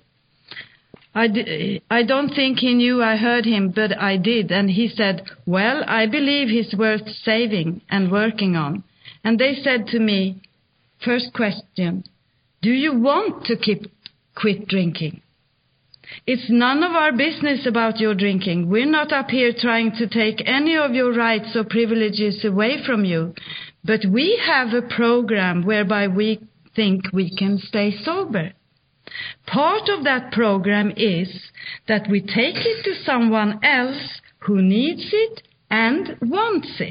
I, d- I don't think he knew I heard him, but I did. And he said, "Well, I believe he's worth saving and working on." And they said to me, "First question, do you want to keep quit drinking? It's none of our business about your drinking. We're not up here trying to take any of your rights or privileges away from you. But we have a program whereby we think we can stay sober. Part of that program is that we take it to someone else who needs it and wants it.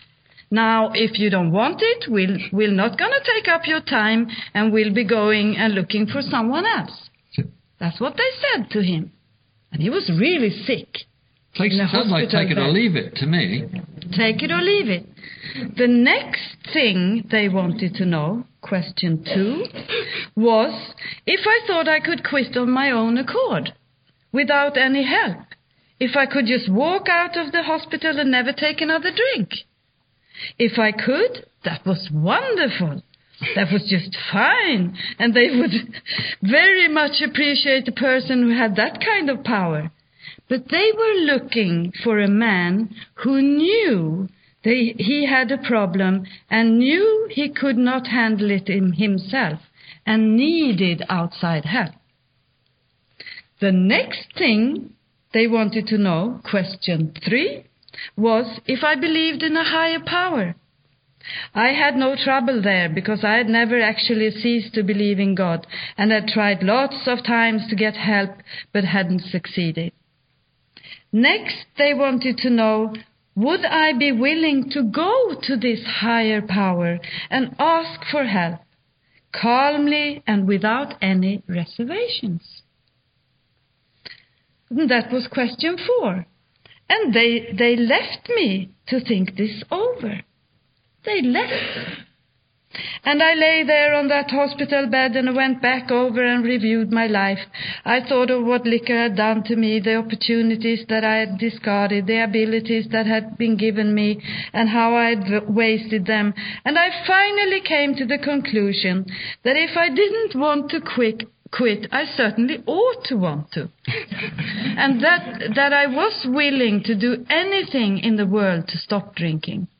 Now, if you don't want it, we'll, we're not going to take up your time, and we'll be going and looking for someone else." That's what they said to him. And he was really sick. Takes, sounds like take it or leave it to me. Take it or leave it. The next thing they wanted to know, question two, was if I thought I could quit on my own accord, without any help. If I could just walk out of the hospital and never take another drink. If I could, that was wonderful. That was just fine. And they would very much appreciate a person who had that kind of power. But they were looking for a man who knew they, he had a problem and knew he could not handle it in himself and needed outside help. The next thing they wanted to know, question three, was if I believed in a higher power. I had no trouble there because I had never actually ceased to believe in God and had tried lots of times to get help but hadn't succeeded. Next, they wanted to know, would I be willing to go to this higher power and ask for help, calmly and without any reservations? And that was question four. And they, they left me to think this over. They left. And I lay there on that hospital bed and went back over and reviewed my life. I thought of what liquor had done to me, the opportunities that I had discarded, the abilities that had been given me, and how I had wasted them. And I finally came to the conclusion that if I didn't want to quit, quit, I certainly ought to want to. And that, that I was willing to do anything in the world to stop drinking.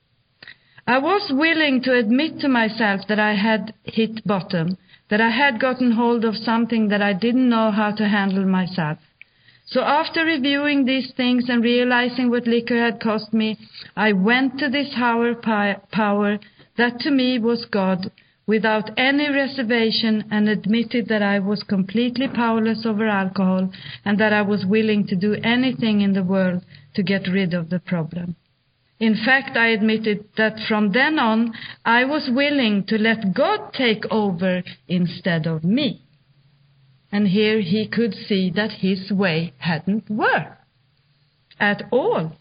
I was willing to admit to myself that I had hit bottom, that I had gotten hold of something that I didn't know how to handle myself. So after reviewing these things and realizing what liquor had cost me, I went to this higher power that to me was God, without any reservation, and admitted that I was completely powerless over alcohol and that I was willing to do anything in the world to get rid of the problem. In fact, I admitted that from then on, I was willing to let God take over instead of me. And here he could see that his way hadn't worked at all.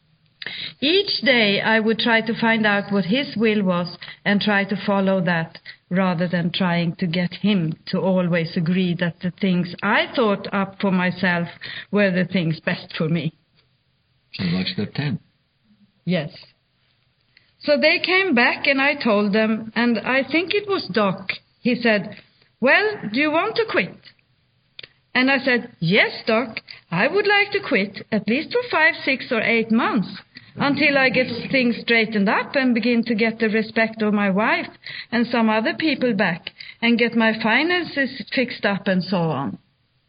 Each day I would try to find out what his will was and try to follow that, rather than trying to get him to always agree that the things I thought up for myself were the things best for me. Sounds like step ten. Yes. So they came back and I told them, and I think it was Doc. He said, "Well, do you want to quit?" And I said, "Yes, Doc, I would like to quit, at least for five, six, or eight months, until I get things straightened up and begin to get the respect of my wife and some other people back and get my finances fixed up and so on."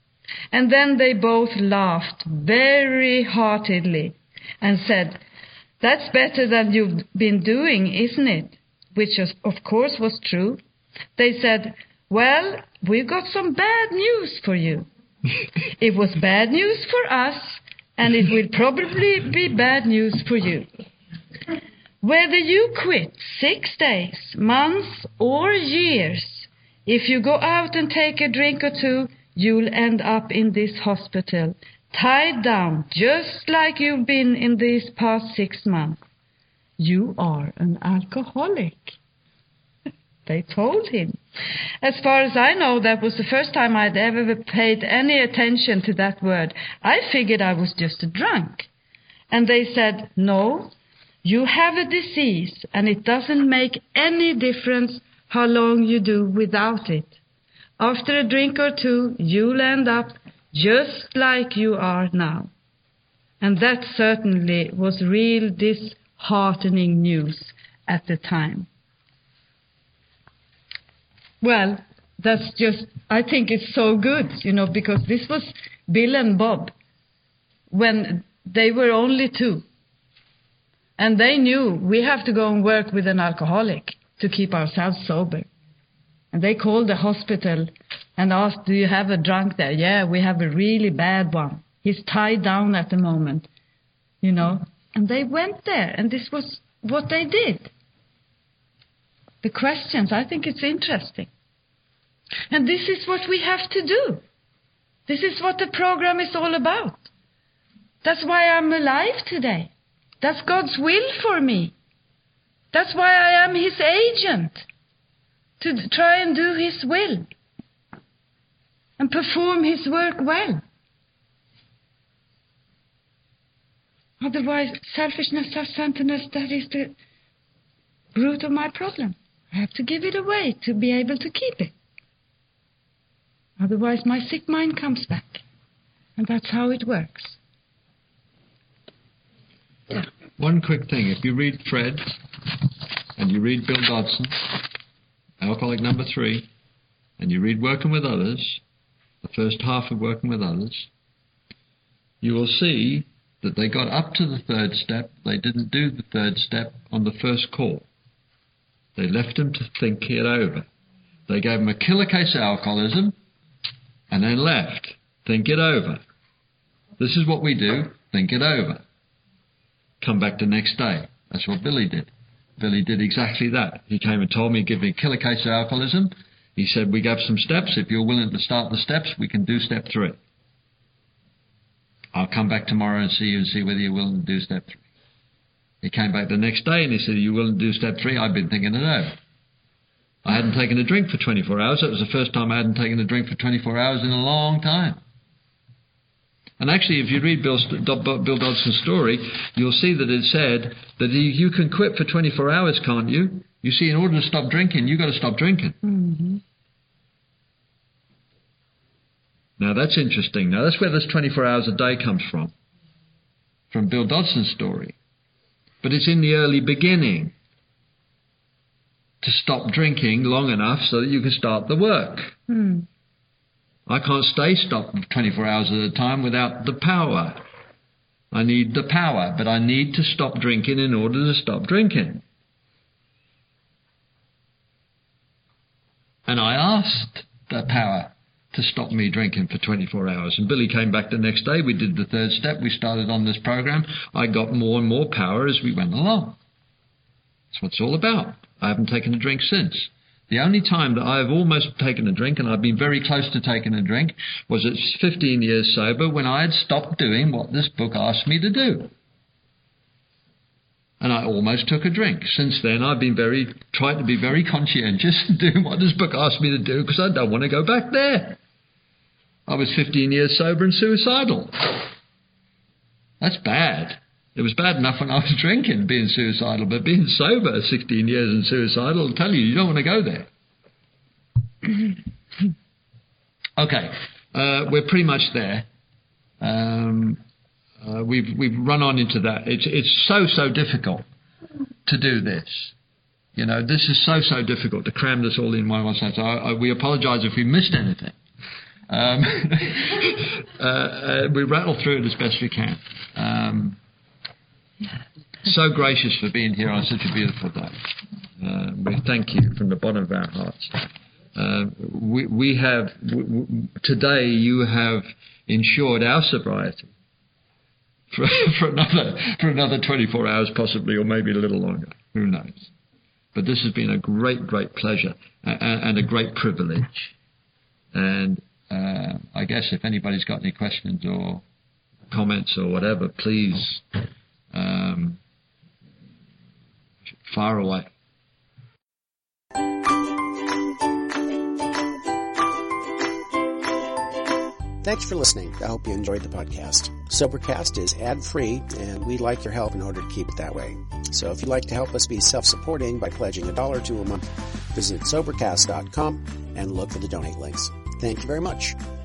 And then they both laughed very heartily and said, That's better than you've been doing, isn't it? Which is, of course was true. They said, well, we've got some bad news for you. It was bad news for us, and it will probably be bad news for you. Whether you quit six days, months, or years, if you go out and take a drink or two, you'll end up in this hospital, tied down, just like you've been in these past six months. You are an alcoholic. They told him. As far as I know, that was the first time I'd ever paid any attention to that word. I figured I was just a drunk. And they said, no, you have a disease, and it doesn't make any difference how long you do without it. After a drink or two, you'll end up just like you are now. And that certainly was real disheartening news at the time. Well, that's just, I think it's so good, you know, because this was Bill and Bob when they were only two. And they knew we have to go and work with an alcoholic to keep ourselves sober. And they called the hospital and asked, do you have a drunk there? Yeah, we have a really bad one. He's tied down at the moment, you know. And they went there, and this was what they did. The questions, I think it's interesting. And this is what we have to do. This is what the program is all about. That's why I'm alive today. That's God's will for me. That's why I am His agent, to try and do His will and perform His work well. Otherwise, selfishness, self-centeredness, that is the root of my problem. I have to give it away to be able to keep it. Otherwise, my sick mind comes back. And that's how it works. Yeah. One quick thing. If you read Fred and you read Bill Dodson, Alcoholic Number Three, and you read Working with Others, the first half of Working with Others, you will see that they got up to the third step. They didn't do the third step on the first call. They left him to think it over. They gave him a killer case of alcoholism and then left. Think it over. This is what we do. Think it over. Come back the next day. That's what Billy did. Billy did exactly that. He came and told me, give me a killer case of alcoholism. He said, we gave some steps. If you're willing to start the steps, we can do step three. I'll come back tomorrow and see you and see whether you're willing to do step three. He came back the next day and he said, are you willing to do step three? I've been thinking it over. I hadn't taken a drink for twenty-four hours. That was the first time I hadn't taken a drink for twenty-four hours in a long time. And actually, if you read Bill, Bill Dodson's story, you'll see that it said that you can quit for twenty-four hours, can't you? You see, in order to stop drinking, you've got to stop drinking. Mm-hmm. Now, that's interesting. Now, that's where this twenty-four hours a day comes from, from Bill Dodson's story. But it's in the early beginning to stop drinking long enough so that you can start the work. Mm. I can't stay stopped twenty-four hours at a time without the power. I need the power, but I need to stop drinking in order to stop drinking. And I asked the power to stop me drinking for twenty-four hours. And Billy came back the next day. We did the third step. We started on this program. I got more and more power as we went along. That's what it's all about. I haven't taken a drink since. The only time that I have almost taken a drink, and I've been very close to taking a drink, was at fifteen years sober when I had stopped doing what this book asked me to do. And I almost took a drink. Since then, I've been very trying to be very conscientious and doing what this book asked me to do because I don't want to go back there. I was fifteen years sober and suicidal. That's bad. It was bad enough when I was drinking, being suicidal, but being sober sixteen years and suicidal, I'll tell you, you don't want to go there. Okay, uh, we're pretty much there. Um, uh, we've we've run on into that. It's it's so so difficult to do this. You know, this is so so difficult to cram this all in one one sentence. I, I, we apologise if we missed anything. Um, uh, uh, we rattle through it as best we can. Um, so gracious for being here on such a beautiful day. Uh, we thank you from the bottom of our hearts. Uh, we, we have, w- w- today you have ensured our sobriety for, for another for another twenty-four hours possibly, or maybe a little longer. Who knows? But this has been a great, great pleasure and, and a great privilege. And uh, I guess if anybody's got any questions or comments or whatever, please um, fire away. Thanks for listening. I hope you enjoyed the podcast. Sobercast is ad-free, and we'd like your help in order to keep it that way. So if you'd like to help us be self-supporting by pledging a dollar to a month, visit Sobercast dot com and look for the donate links. Thank you very much.